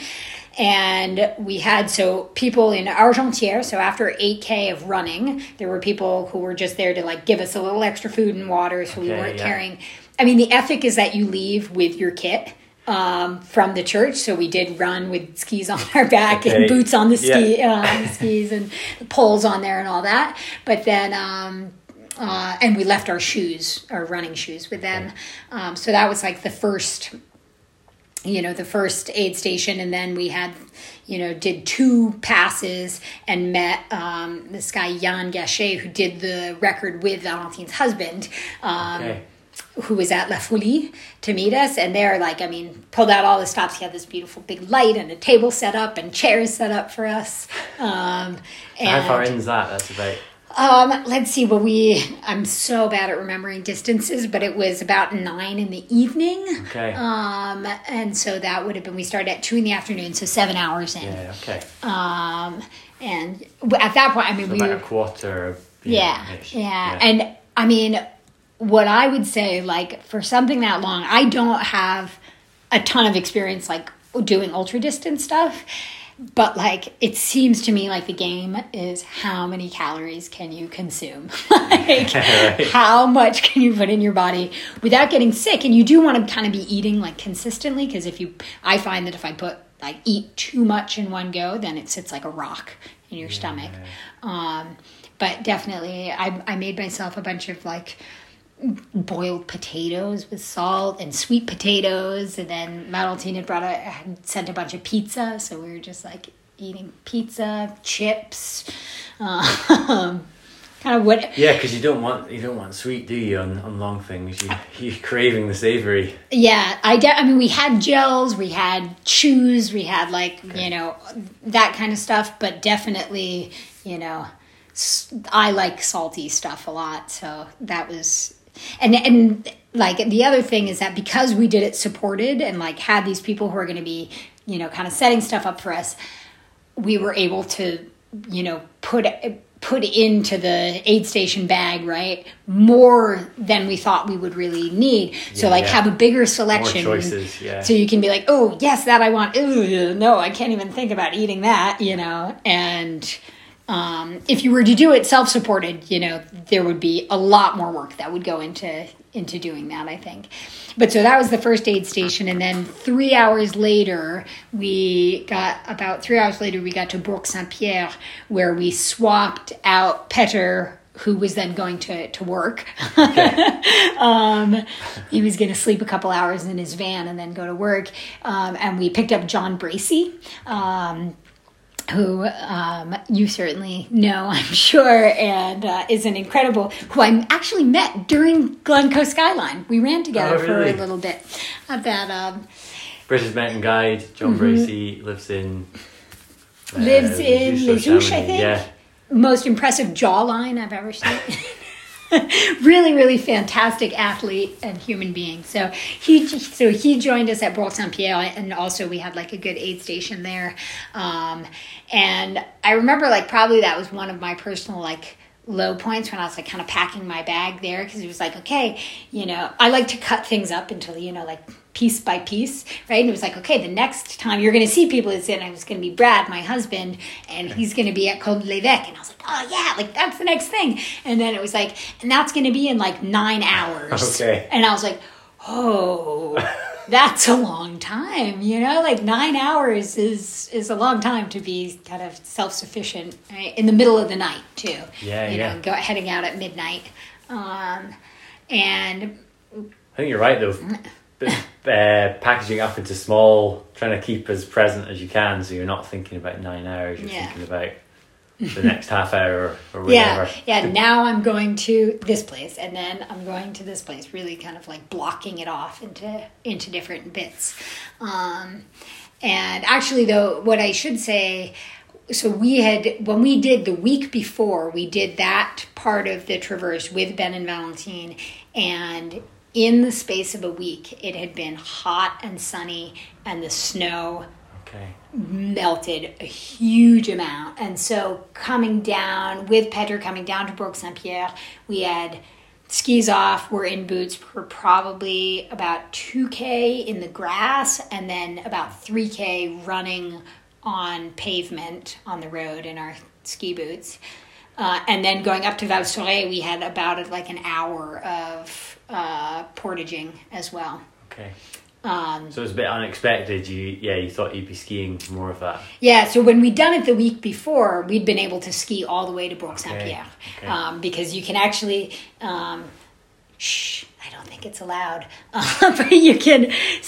And we had, so people in Argentière, so after eight K of running, there were people who were just there to, like, give us a little extra food and water, so we okay, weren't yeah. carrying. I mean, the ethic is that you leave with your kit. Um, from the church, so we did run with skis on our back okay. and boots on the ski yeah. uh, on the skis and poles on there and all that. But then, um, uh, and we left our shoes, our running shoes, with them. Okay. Um, so that was like the first, you know, the first aid station, and then we had, you know, did two passes and met um, this guy Jan Gachet, who did the record with Valentine's husband. Um, okay. Who was at La Foulie to meet us, and they're like, I mean, pulled out all the stops. He had this beautiful big light and a table set up and chairs set up for us. Um, and, How far in is that? That's about... Um, let's see, well, we, I'm so bad at remembering distances, but it was about nine in the evening. Okay. Um, and so that would have been, we started at two in the afternoon, so seven hours in. Yeah, okay. Um, and at that point, I mean, so we about were... a quarter. Yeah, yeah, yeah. And I mean... what I would say, like, for something that long, I don't have a ton of experience, like, doing ultra distance stuff, but, like, it seems to me like the game is how many calories can you consume? Like, right. How much can you put in your body without getting sick? And you do want to kind of be eating, like, consistently, because if you, I find that if I put, like, eat too much in one go, then it sits like a rock in your yeah. stomach. Um, but definitely, I, I made myself a bunch of, like, boiled potatoes with salt and sweet potatoes, and then Valentine had brought a had sent a bunch of pizza, so we were just like eating pizza, chips, um, kind of what. Yeah, because you don't want you don't want sweet, do you? On, on long things, you you're craving the savory. Yeah, I de- I mean, we had gels, we had chews, we had like okay. you know that kind of stuff, but definitely you know I like salty stuff a lot, so that was. And and like the other thing is that because we did it supported and like had these people who are going to be, you know, kind of setting stuff up for us, we were able to, you know, put put into the aid station bag, right, more than we thought we would really need. Yeah, so like yeah. have a bigger selection. More choices, yeah. So you can be like, oh, yes, that I want. Ew, no, I can't even think about eating that, you know, and... Um, if you were to do it self-supported, you know, there would be a lot more work that would go into into doing that, I think. But so that was the first aid station. And then three hours later, we got, about three hours later, we got to Bourg-Saint-Pierre, where we swapped out Peter, who was then going to, to work. Okay. um, he was going to sleep a couple hours in his van and then go to work. Um, and we picked up John Bracey, um, who um, you certainly know, I'm sure, and uh, is an incredible, who I actually met during Glencoe Skyline. We ran together oh, really? for a little bit at that. Um, British Mountain Guide, John mm-hmm. Bracey, lives in... Uh, lives in Les Houches, I think. Yeah. Most impressive jawline I've ever seen. really, really fantastic athlete and human being. So he so he joined us at Bourg Saint Pierre, and also we had like a good aid station there. Um, and I remember like probably that was one of my personal like low points when I was like kind of packing my bag there, because it was like, okay, you know, I like to cut things up into, you know, like piece by piece, right? And it was like, okay, the next time you're going to see people, it's and it's going to be Brad, my husband, and he's going to be at Col de l'Évêque. And I was like, oh yeah, like that's the next thing. And then it was like, and that's going to be in like nine hours. Okay. And I was like, oh, that's a long time, you know, like nine hours is, is a long time to be kind of self-sufficient, right? In the middle of the night too. Yeah, you yeah. know, go heading out at midnight. Um, and I think you're right though. Uh, packaging up into small, trying to keep as present as you can, so you're not thinking about nine hours, you're yeah. thinking about the next half hour or whatever. Yeah, yeah. Now I'm going to this place, and then I'm going to this place. Really, kind of like blocking it off into into different bits. Um, and actually, though, what I should say. So we had, when we did the week before, we did that part of the Traverse with Ben and Valentine, and in the space of a week, it had been hot and sunny, and the snow okay. melted a huge amount. And so coming down, with Pedro coming down to Bourg Saint Pierre, we had skis off, we're in boots for probably about two K in the grass, and then about three K running on pavement on the road in our ski boots. Uh, and then going up to Val Sorey, we had about like an hour of uh, portaging as well. Okay. Um, so it was a bit unexpected. You, yeah, you thought you'd be skiing more of that. Yeah, so when we'd done it the week before, we'd been able to ski all the way to Bourg Saint Pierre. Okay. Okay. Um, because you can actually, um, shh, I don't think it's allowed, uh, but you can,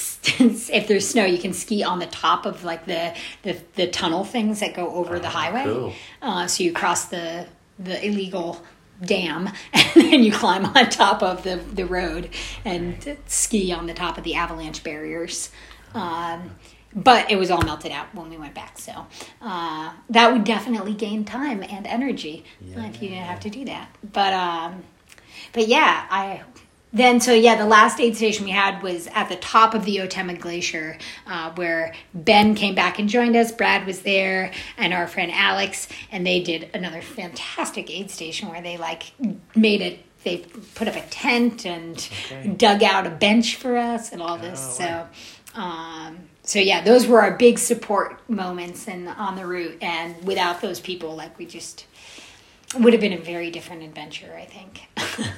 if there's snow, you can ski on the top of like the, the, the tunnel things that go over oh, the highway. Cool. Uh, so you cross the, the illegal dam, and then you climb on top of the, the road and ski on the top of the avalanche barriers. Um, but it was all melted out when we went back. So uh, that would definitely gain time and energy yeah, if you didn't have to do that. But um, but yeah, I then so yeah, the last aid station we had was at the top of the Otema Glacier, uh, where Ben came back and joined us. Brad was there, and our friend Alex, and they did another fantastic aid station where they like made it. They put up a tent and okay. dug out a bench for us and all this. Oh, wow. So, um, so yeah, those were our big support moments and on the route. And without those people, like we just it would have been a very different adventure, I think.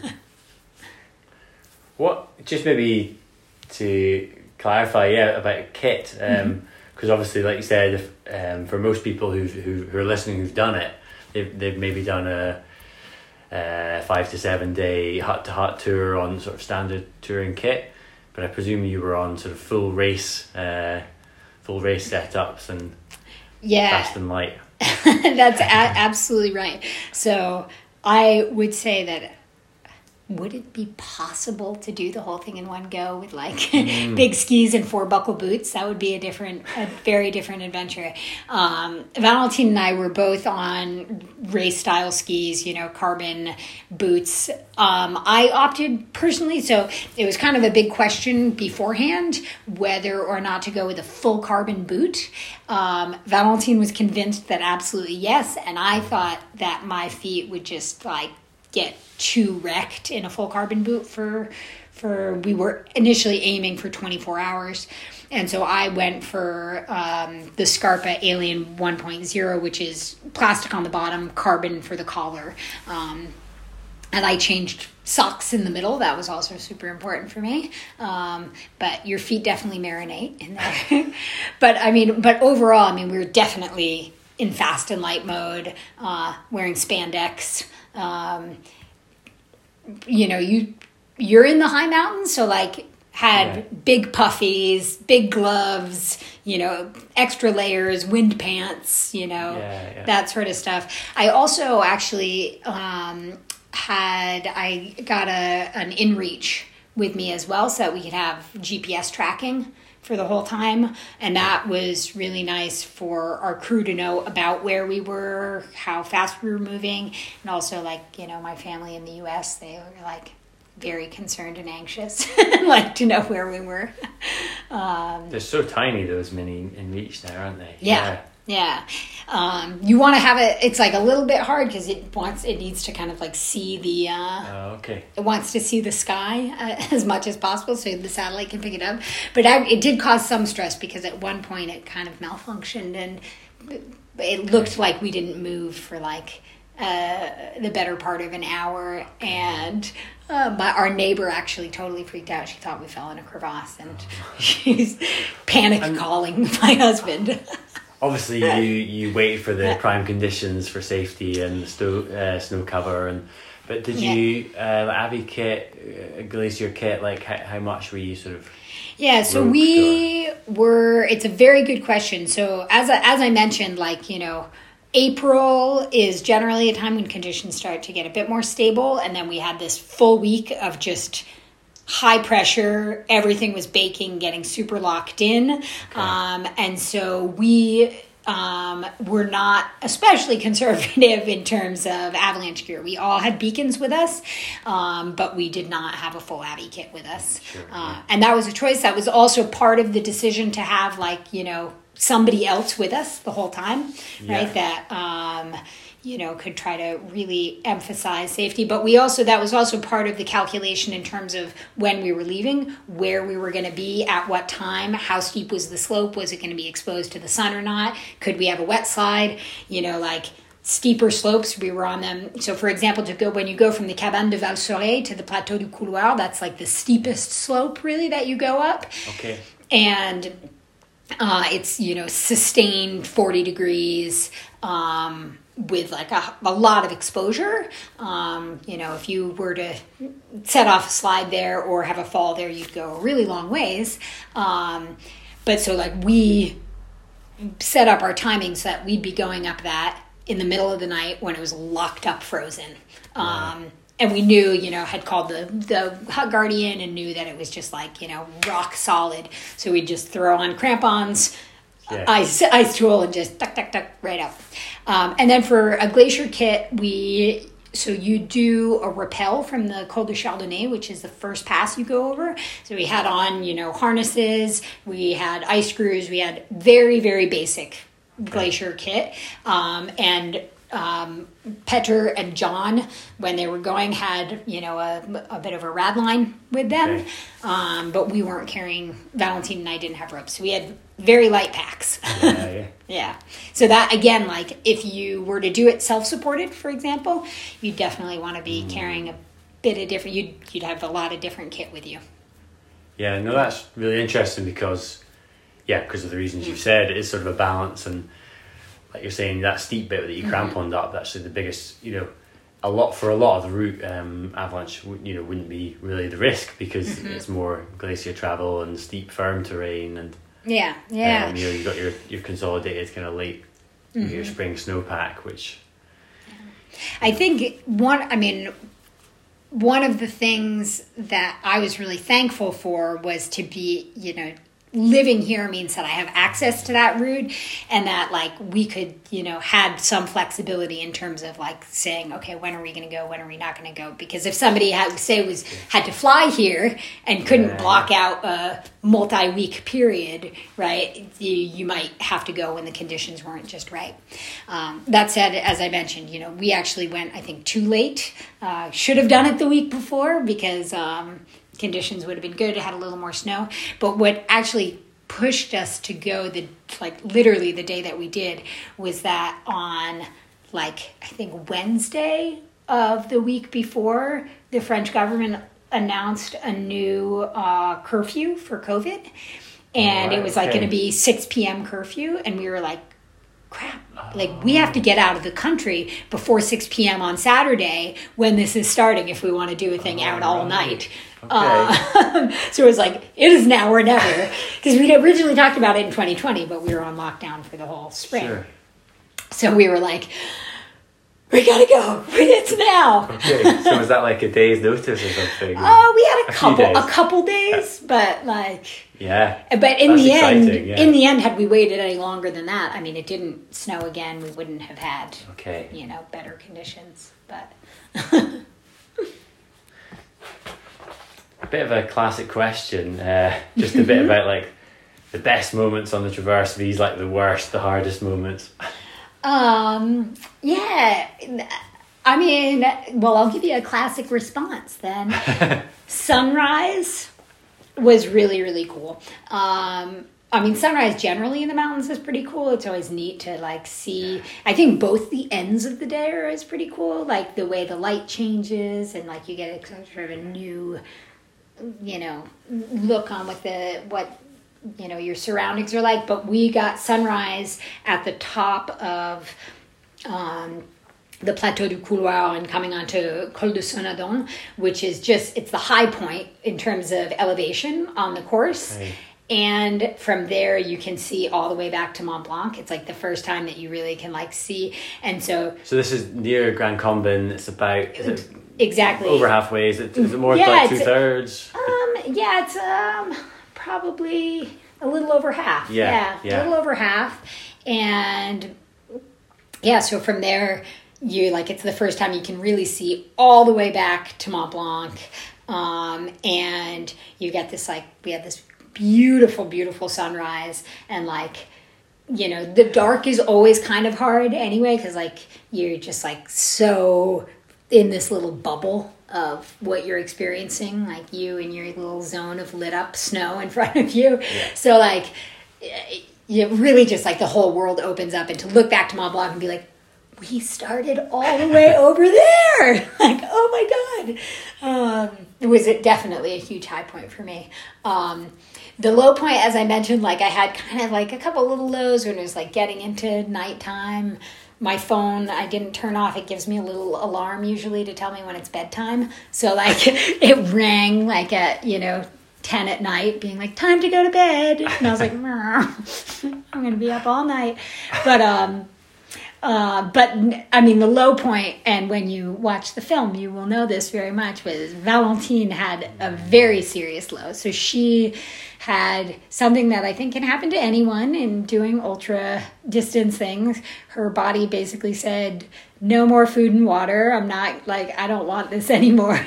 What, just maybe to clarify, yeah, about kit, because um, mm-hmm. obviously, like you said, if, um, for most people who've, who who are listening who've done it, they've they've maybe done a, a five to seven day hut to hut tour on sort of standard touring kit, but I presume you were on sort of full race, uh, full race setups and yeah, fast and light. That's a- absolutely right. So I would say that. Would it be possible to do the whole thing in one go with like mm. big skis and four buckle boots? That would be a different, a very different adventure. Um, Valentine and I were both on race style skis, you know, carbon boots. Um, I opted personally, so it was kind of a big question beforehand whether or not to go with a full carbon boot. Um, Valentine was convinced that absolutely yes, and I thought that my feet would just like get too wrecked in a full carbon boot for for we were initially aiming for twenty-four hours, and so I went for um, the Scarpa Alien one point oh, which is plastic on the bottom, carbon for the collar, um, and I changed socks in the middle. That was also super important for me, um, but your feet definitely marinate in there. But I mean, but overall, I mean, we were definitely in fast and light mode, uh, wearing spandex. Um, you know, you, you're in the high mountains, so like had right. big puffies, big gloves, you know, extra layers, wind pants, you know, yeah, yeah. that sort of stuff. I also actually, um, had, I got a, an InReach with me as well so that we could have G P S tracking for the whole time. And that was really nice for our crew to know about where we were, how fast we were moving. And also, like, you know, my family in the U S, they were like very concerned and anxious, like to know where we were. Um, They're so tiny, those mini in reach there, aren't they? Yeah. Yeah. Um, you want to have it, it's like a little bit hard because it wants, it needs to kind of like see the, uh, Oh, okay. it wants to see the sky uh, as much as possible so the satellite can pick it up. But I, it did cause some stress because at one point it kind of malfunctioned and it looked like we didn't move for like uh, the better part of an hour. And uh, my, our neighbor actually totally freaked out. She thought we fell in a crevasse and she's panic And- calling my husband. Obviously, you, you wait for the prime conditions for safety and the snow, uh, snow cover. and But did Yeah. you, uh, Abbey kit, uh, Glacier kit, like how, how much were you sort of... Yeah, so Rope we were, it's a very good question. So as I, as I mentioned, like, you know, April is generally a time when conditions start to get a bit more stable. And then we had this full week of just high pressure. Everything was baking, getting super locked in. Okay. Um, and so we um, were not especially conservative in terms of avalanche gear. We all had beacons with us, um, but we did not have a full Abbey kit with us. Sure, uh, yeah. And that was a choice. That was also part of the decision to have, like, you know, somebody else with us the whole time, Yeah. right? That, um, you know, could try to really emphasize safety. But we also, that was also part of the calculation in terms of when we were leaving, where we were going to be, at what time, how steep was the slope, was it going to be exposed to the sun or not, could we have a wet slide, you know, like steeper slopes, we were on them. So for example, to go, when you go from the Cabane de Val-Soleil to the Plateau du Couloir, that's like the steepest slope really that you go up. Okay. And uh, it's, you know, sustained forty degrees, um, with like a, a lot of exposure. Um, you know, if you were to set off a slide there or have a fall there, you'd go a really long ways. Um, but so like we set up our timing so that we'd be going up that in the middle of the night when it was locked up frozen. Um, and we knew, you know, had called the, the Hut Guardian and knew that it was just like, you know, rock solid. So we'd just throw on crampons, Yeah. ice ice tool, and just tuck, tuck, tuck right up. Um, and then for a glacier kit, we so you do a rappel from the Col de Chardonnay, which is the first pass you go over. So we had on, you know, harnesses, we had ice screws, we had very, very basic glacier kit. Um, and um, Petter and John, when they were going, had, you know, a, a bit of a rad line with them. Okay. Um, but we weren't carrying, Valentine and I didn't have ropes. So we had very light packs. Yeah, yeah. Yeah. So that, again, like if you were to do it self-supported, for example, you definitely want to be Mm. carrying a bit of different, you'd, you'd have a lot of different kit with you. Yeah, no, that's really interesting because, yeah, because of the reasons you've said, it is sort of a balance. And like you're saying, that steep bit that you cramponed up, that's actually the biggest, you know, a lot for a lot of the route, um, avalanche, wou- you know, wouldn't be really the risk because it's more glacier travel and steep, firm terrain. And Yeah. Yeah. um, you know, you've got your, your consolidated kind of late, your spring snowpack, which... I think one, I mean, one of the things that I was really thankful for was to be, you know, living here means that I have access to that route and that like we could, you know, had some flexibility in terms of like saying, okay, when are we going to go? When are we not going to go? Because if somebody had say was had to fly here and couldn't Yeah. block out a multi-week period, right? You, you might have to go when the conditions weren't just right. Um, that said, as I mentioned, you know, we actually went, I think, too late. Uh, should have done it the week before because um, conditions would have been good. It had a little more snow. But what actually pushed us to go the like literally the day that we did was that on like I think Wednesday of the week before, the French government announced a new uh, curfew for COVID. And Right, it was like okay. going to be six p.m. curfew. And we were like, crap, like we have to get out of the country before six p.m. on Saturday when this is starting if we want to do a thing Oh, out all right. night. Okay. Uh, so it was like, it is now or never. Because we originally talked about it in twenty twenty, but we were on lockdown for the whole spring. Sure. So we were like, we gotta go. It's now. Okay, so was that like a day's notice or something? Oh, we had a, A few couple, days. a couple days, but like, Yeah. but in That's the end, exciting, yeah. in the end, had we waited any longer than that, I mean, it didn't snow again. We wouldn't have had, Okay. you know, better conditions. But A bit of a classic question. Uh, just a bit about like the best moments on the Traverse, these like the worst, the hardest moments. um, yeah, I mean, well, I'll give you a classic response then. Sunrise was really, really cool. Um, I mean, sunrise generally in the mountains is pretty cool. It's always neat to like see. I think both the ends of the day are is pretty cool. Like the way the light changes and like you get a sort of a new, you know, look on what the what you know your surroundings are like. But we got sunrise at the top of um, the Plateau du Couloir and coming onto Col de Sonadon, which is just it's the high point in terms of elevation on the course. Right. And from there, you can see all the way back to Mont Blanc. It's like the first time that you really can like see. And so, So this is near Grand Combin. It's about is it exactly over halfway. Is it, is it more Yeah, like two it's- thirds? Um, yeah, it's um probably a little over half. Yeah, yeah, yeah. a little over half. And yeah, so from there, you like it's the first time you can really see all the way back to Mont Blanc. Um, and you get this like we had this beautiful, beautiful sunrise, and like you know the dark is always kind of hard anyway because like you're just like so in this little bubble of what you're experiencing, like you in your little zone of lit up snow in front of you. Yeah. So like you really just like the whole world opens up, and to look back to Mont Blanc and be like, we started all the way over there. Like, oh my God. Um, it was definitely a huge high point for me. Um, the low point, as I mentioned, like I had kind of like a couple little lows when it was like getting into nighttime. My phone, I didn't turn off. It gives me a little alarm usually to tell me when it's bedtime. So like it rang like at, you know, ten at night being like, time to go to bed. And I was like, I'm going to be up all night. But, um, Uh, but I mean, the low point, and when you watch the film, you will know this very much, was Valentine had a very serious low. So she had something that I think can happen to anyone in doing ultra distance things. Her body basically said, no more food and water. I'm not like, I don't want this anymore.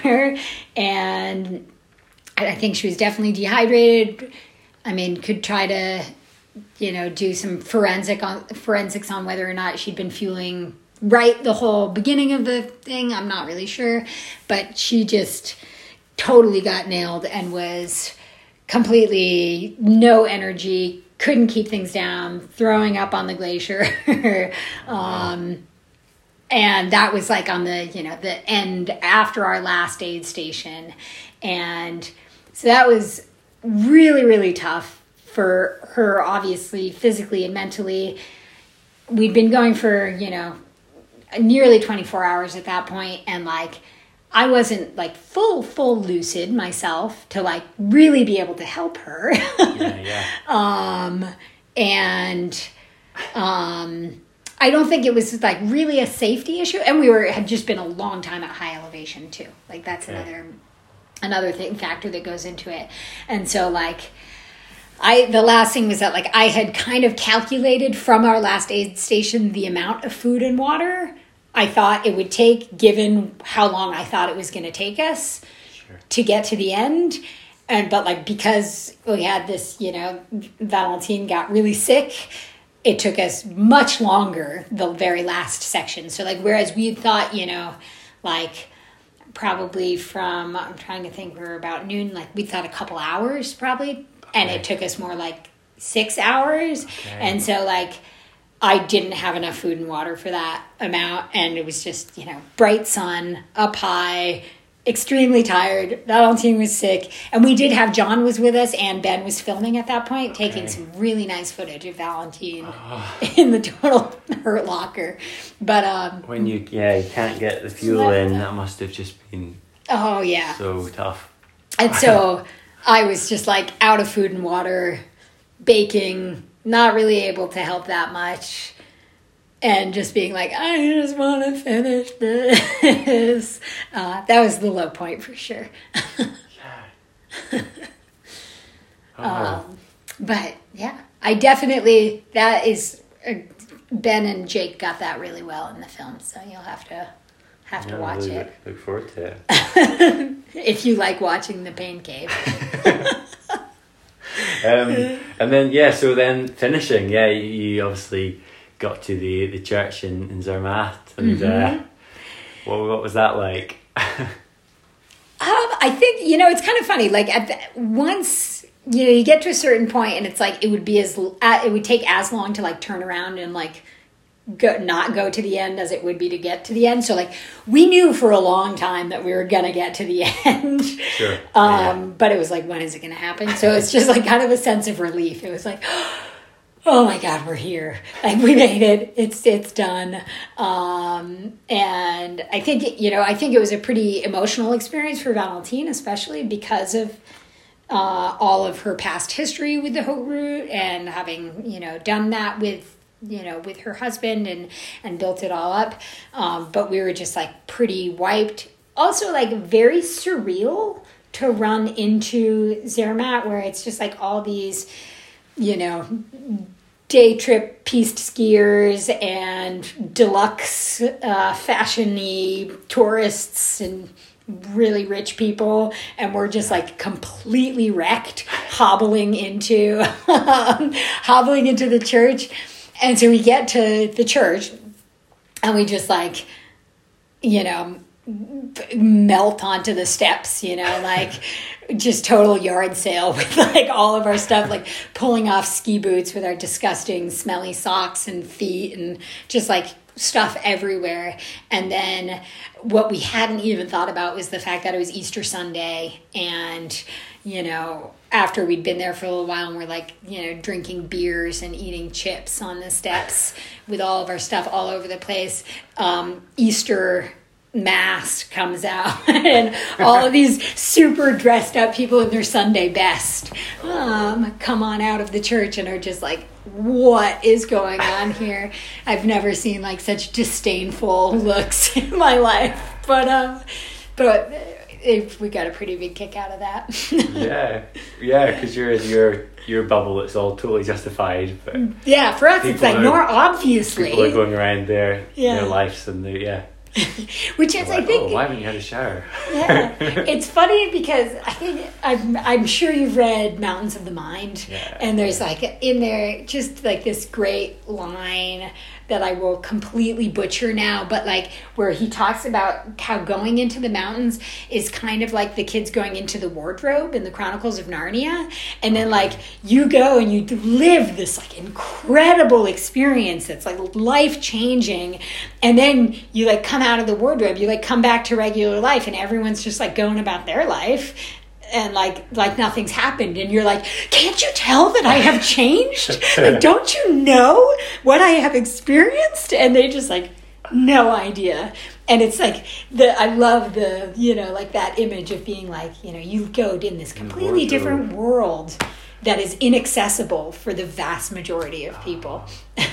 And I think she was definitely dehydrated. I mean, could try to, you know, do some forensic on forensics on whether or not she'd been fueling right the whole beginning of the thing. I'm not really sure, but she just totally got nailed and was completely no energy, couldn't keep things down, throwing up on the glacier. um, and that was like on the, you know, the end after our last aid station. And so that was really, really tough for her, obviously, physically and mentally. We'd been going for, you know, nearly twenty-four hours at that point, and like I wasn't like full, full lucid myself to like really be able to help her. Yeah, yeah. um, and um, I don't think it was like really a safety issue, and we were had just been a long time at high elevation too. Like that's Yeah. another another thing factor that goes into it, and so like. I, the last thing was that like I had kind of calculated from our last aid station the amount of food and water I thought it would take given how long I thought it was going to take us Sure. to get to the end. And but like because we had this, you know, Valentine got really sick, it took us much longer, the very last section. So like whereas we thought, you know, like probably from, I'm trying to think, we were about noon, like we thought a couple hours probably. And Okay. it took us more like six hours. Okay. And so like I didn't have enough food and water for that amount. And it was just, you know, bright sun, up high, extremely tired. Valentine was sick. And we did have, John was with us and Ben was filming at that point, taking Okay. some really nice footage of Valentine Oh. in the total hurt locker. But, um, When you, yeah, you can't get the fuel in, that must have just been oh yeah. so tough. And so I was just like out of food and water, baking, not really able to help that much. and just being like, I just want to finish this. Uh, that was the low point for sure. yeah. Oh. Um, but yeah, I definitely, that is, uh, Ben and Jake got that really well in the film, so you'll have to have yeah, to watch really it. Look, look forward to it. If you like watching the Pain Cave. um, and then, yeah, so then finishing, yeah, you, you obviously got to the, the church in, in Zermatt, and mm-hmm. uh, what, what was that like? um, I think, you know, it's kind of funny, like at the, once... You know, you get to a certain point and it's like, it would be as, uh, it would take as long to like turn around and like go, not go to the end as it would be to get to the end. So like, we knew for a long time that we were going to get to the end. Sure. um, yeah. But it was like, when is it going to happen? So it's just like kind of a sense of relief. It was like, oh my God, we're here. Like we made it. It's, it's done. Um, and I think, you know, I think it was a pretty emotional experience for Valentine, especially because of, Uh, all of her past history with the Haute Route and having, you know, done that with, you know, with her husband and, and built it all up. Um, but we were just like pretty wiped. Also like very surreal to run into Zermatt, where it's just like all these, you know, day trip piste skiers and deluxe uh, fashion-y tourists and really rich people, and we're just like completely wrecked, hobbling into um, hobbling into the church. And so we get to the church and we just like, you know, melt onto the steps, you know, like just total yard sale with like all of our stuff, like pulling off ski boots with our disgusting smelly socks and feet and just like stuff everywhere. And then what we hadn't even thought about was the fact that it was Easter Sunday, and you know, after we'd been there for a little while and we're like, you know, drinking beers and eating chips on the steps with all of our stuff all over the place, um, Easter Mass comes out and all of these super dressed up people in their Sunday best um, come on out of the church and are just like, what is going on here? I've never seen like such disdainful looks in my life, but um, but it, we got a pretty big kick out of that. yeah, yeah, because you're in your your bubble. It's all totally justified. But yeah, for us, it's like are, more obviously people are going around their yeah. their lives and they yeah. Which is, like, I think, oh, why haven't you had a shower? Yeah, it's funny because I think I'm I'm sure you've read Mountains of the Mind, yeah. and there's like in there just like this great line that I will completely butcher now, but like where he talks about how going into the mountains is kind of like the kids going into the wardrobe in the Chronicles of Narnia, and then like you go and you live this like incredible experience that's like life changing, and then you like come out of the wardrobe, you like come back to regular life, and everyone's just like going about their life. And like like nothing's happened, and you're like, can't you tell that I have changed? Like, don't you know what I have experienced? And they just like, no idea. And it's like the I love the you know like that image of being like, you know, you go in this completely different world that is inaccessible for the vast majority of people.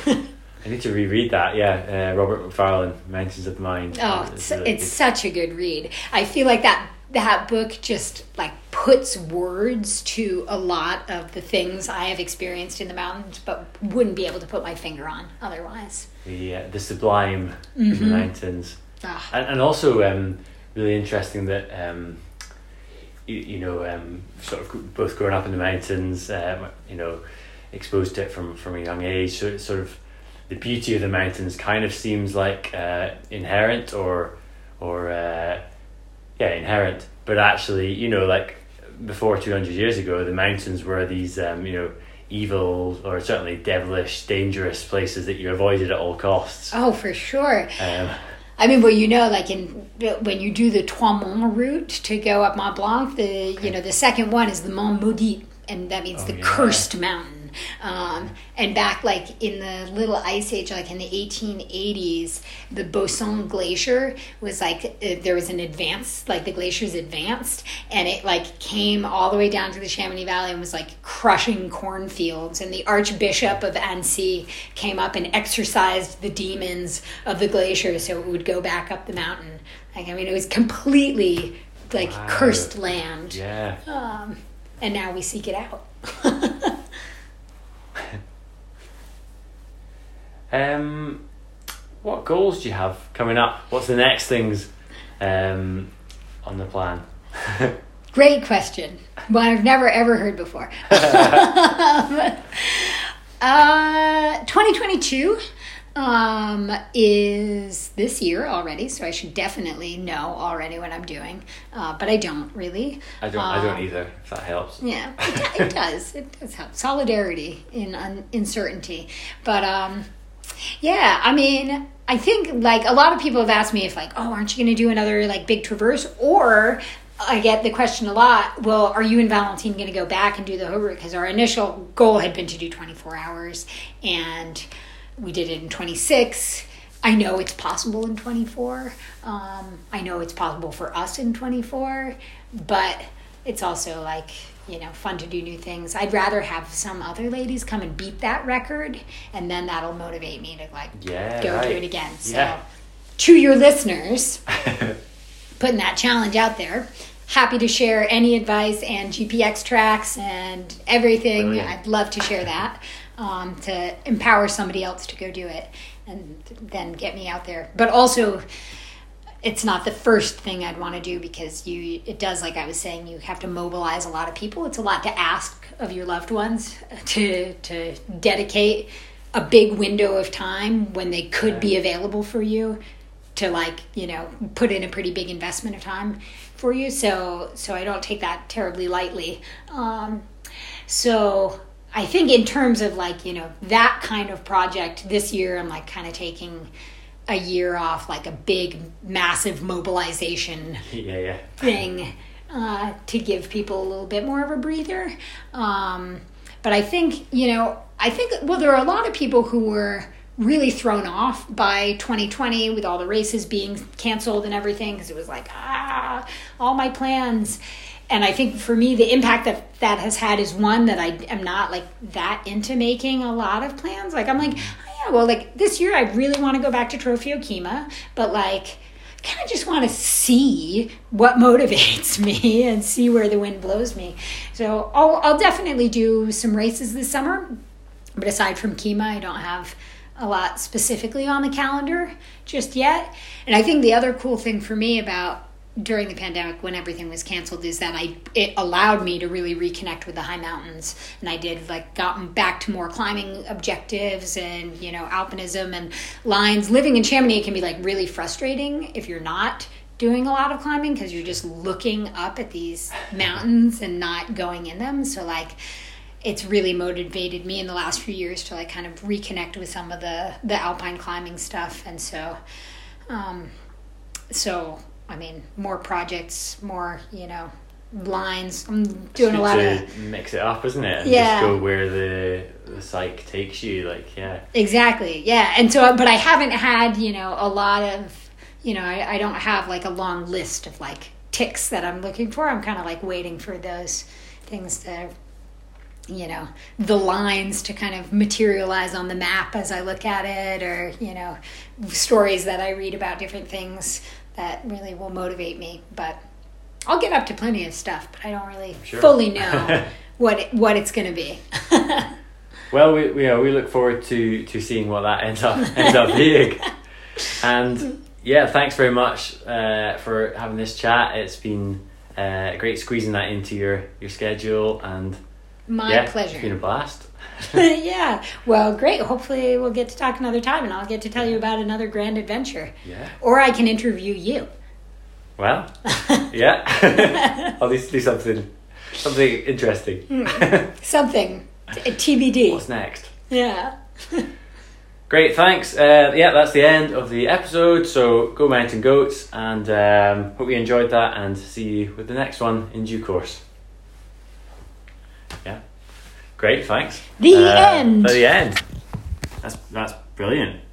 I need to reread that. Yeah, uh, Robert Macfarlane, Mountains of the Mind. Oh, it's, it's, it's such a good read. I feel like that. That book just like puts words to a lot of the things I have experienced in the mountains, but wouldn't be able to put my finger on otherwise. The uh, the sublime mm-hmm. in the mountains, ah. and and also um, really interesting that um, you, you know um, sort of both growing up in the mountains, um, you know, exposed to it from from a young age. So it's sort of the beauty of the mountains kind of seems like uh, inherent or or. Uh, Yeah, inherent, but actually, you know, like before two hundred years ago, the mountains were these, um, you know, evil or certainly devilish, dangerous places that you avoided at all costs. Oh, for sure. Um, I mean, well, you know, like in when you do the Trois Monts route to go up Mont Blanc, the you know the second one is the Mont Maudit, and that means oh, the yeah. cursed mountain. Um, and back like in the Little Ice Age, like in the eighteen eighties, the Boson Glacier was like, uh, there was an advance, like the glacier's advanced, and it like came all the way down to the Chamonix Valley and was like crushing cornfields. And the Archbishop of Annecy came up and exorcised the demons of the glacier so it would go back up the mountain. Like, I mean, it was completely like wow. cursed land. Yeah. Um, and now we seek it out. um, what goals do you have coming up? What's the next things um, on the plan? Great question. One I've never ever heard before. um, uh, twenty twenty-two um, is this year already, so I should definitely know already what I'm doing, uh, but I don't really. I don't. Um, I don't either. If that helps. Yeah, it, it does. It does help. Solidarity in un- uncertainty, but um, yeah. I mean, I think like a lot of people have asked me if like, oh, aren't you going to do another like big traverse? Or I get the question a lot, well, are you and Valentine going to go back and do the Haut route? Because our initial goal had been to do twenty-four hours, and we did it in twenty-six. I know it's possible in twenty-four. Um, I know it's possible for us in twenty-four, but it's also like, you know, fun to do new things. I'd rather have some other ladies come and beat that record, and then that'll motivate me to like yeah, go right. do it again. So yeah. to your listeners, putting that challenge out there. Happy to share any advice and G P X tracks and everything. Brilliant. I'd love to share that um, to empower somebody else to go do it and then get me out there. But also, it's not the first thing I'd want to do because you. It does, like I was saying, you have to mobilize a lot of people. It's a lot to ask of your loved ones to to dedicate a big window of time when they could be available for you to, like, you know, put in a pretty big investment of time for you. So so I don't take that terribly lightly. Um, so I think in terms of like, you know, that kind of project this year, I'm like kind of taking a year off, like a big, massive mobilization yeah, yeah. thing uh, to give people a little bit more of a breather. Um, but I think, you know, I think, well, there are a lot of people who were really thrown off by twenty twenty with all the races being canceled and everything, because it was like, ah, all my plans. And I think for me, the impact that that has had is one, that I am not like that into making a lot of plans. Like, I'm like, oh, yeah, well, like this year I really want to go back to Trofeo Kima, but like, kind of just want to see what motivates me and see where the wind blows me. So I'll, I'll definitely do some races this summer, but aside from Kima, I don't have a lot specifically on the calendar just yet. And I think the other cool thing for me about during the pandemic when everything was canceled is that I it allowed me to really reconnect with the high mountains. And I did like gotten back to more climbing objectives and, you know, alpinism and lines. Living in Chamonix can be like really frustrating if you're not doing a lot of climbing, because you're just looking up at these mountains and not going in them. So like it's really motivated me in the last few years to like kind of reconnect with some of the, the alpine climbing stuff. And so, um, so, I mean, more projects, more, you know, lines. I'm doing a lot to of mix it up, isn't it? And yeah. just go where the the psych takes you. Like, yeah. Exactly. Yeah. And so, but I haven't had, you know, a lot of, you know, I, I don't have like a long list of like ticks that I'm looking for. I'm kind of like waiting for those things to, you know, the lines to kind of materialize on the map as I look at it, or, you know, stories that I read about different things that really will motivate me. But I'll get up to plenty of stuff, but I don't really sure. fully know what it, what it's going to be. Well, we we, uh, we look forward to, to seeing what that ends up ends up being. And yeah, thanks very much uh, for having this chat. It's been uh, great squeezing that into your, your schedule, and my yeah, pleasure. It's been a blast. Yeah, well, great. Hopefully we'll get to talk another time and I'll get to tell you about another grand adventure. Yeah. Or Or I can interview you. Well, yeah. I'll need to do something, something interesting. Something. T- T B D. What's next? Yeah. Great, thanks. Uh, yeah, that's the end of the episode. So go Mountain Goats, and um, hope you enjoyed that, and see you with the next one in due course. Yeah. Great, thanks. The Uh, end. The end. That's that's brilliant.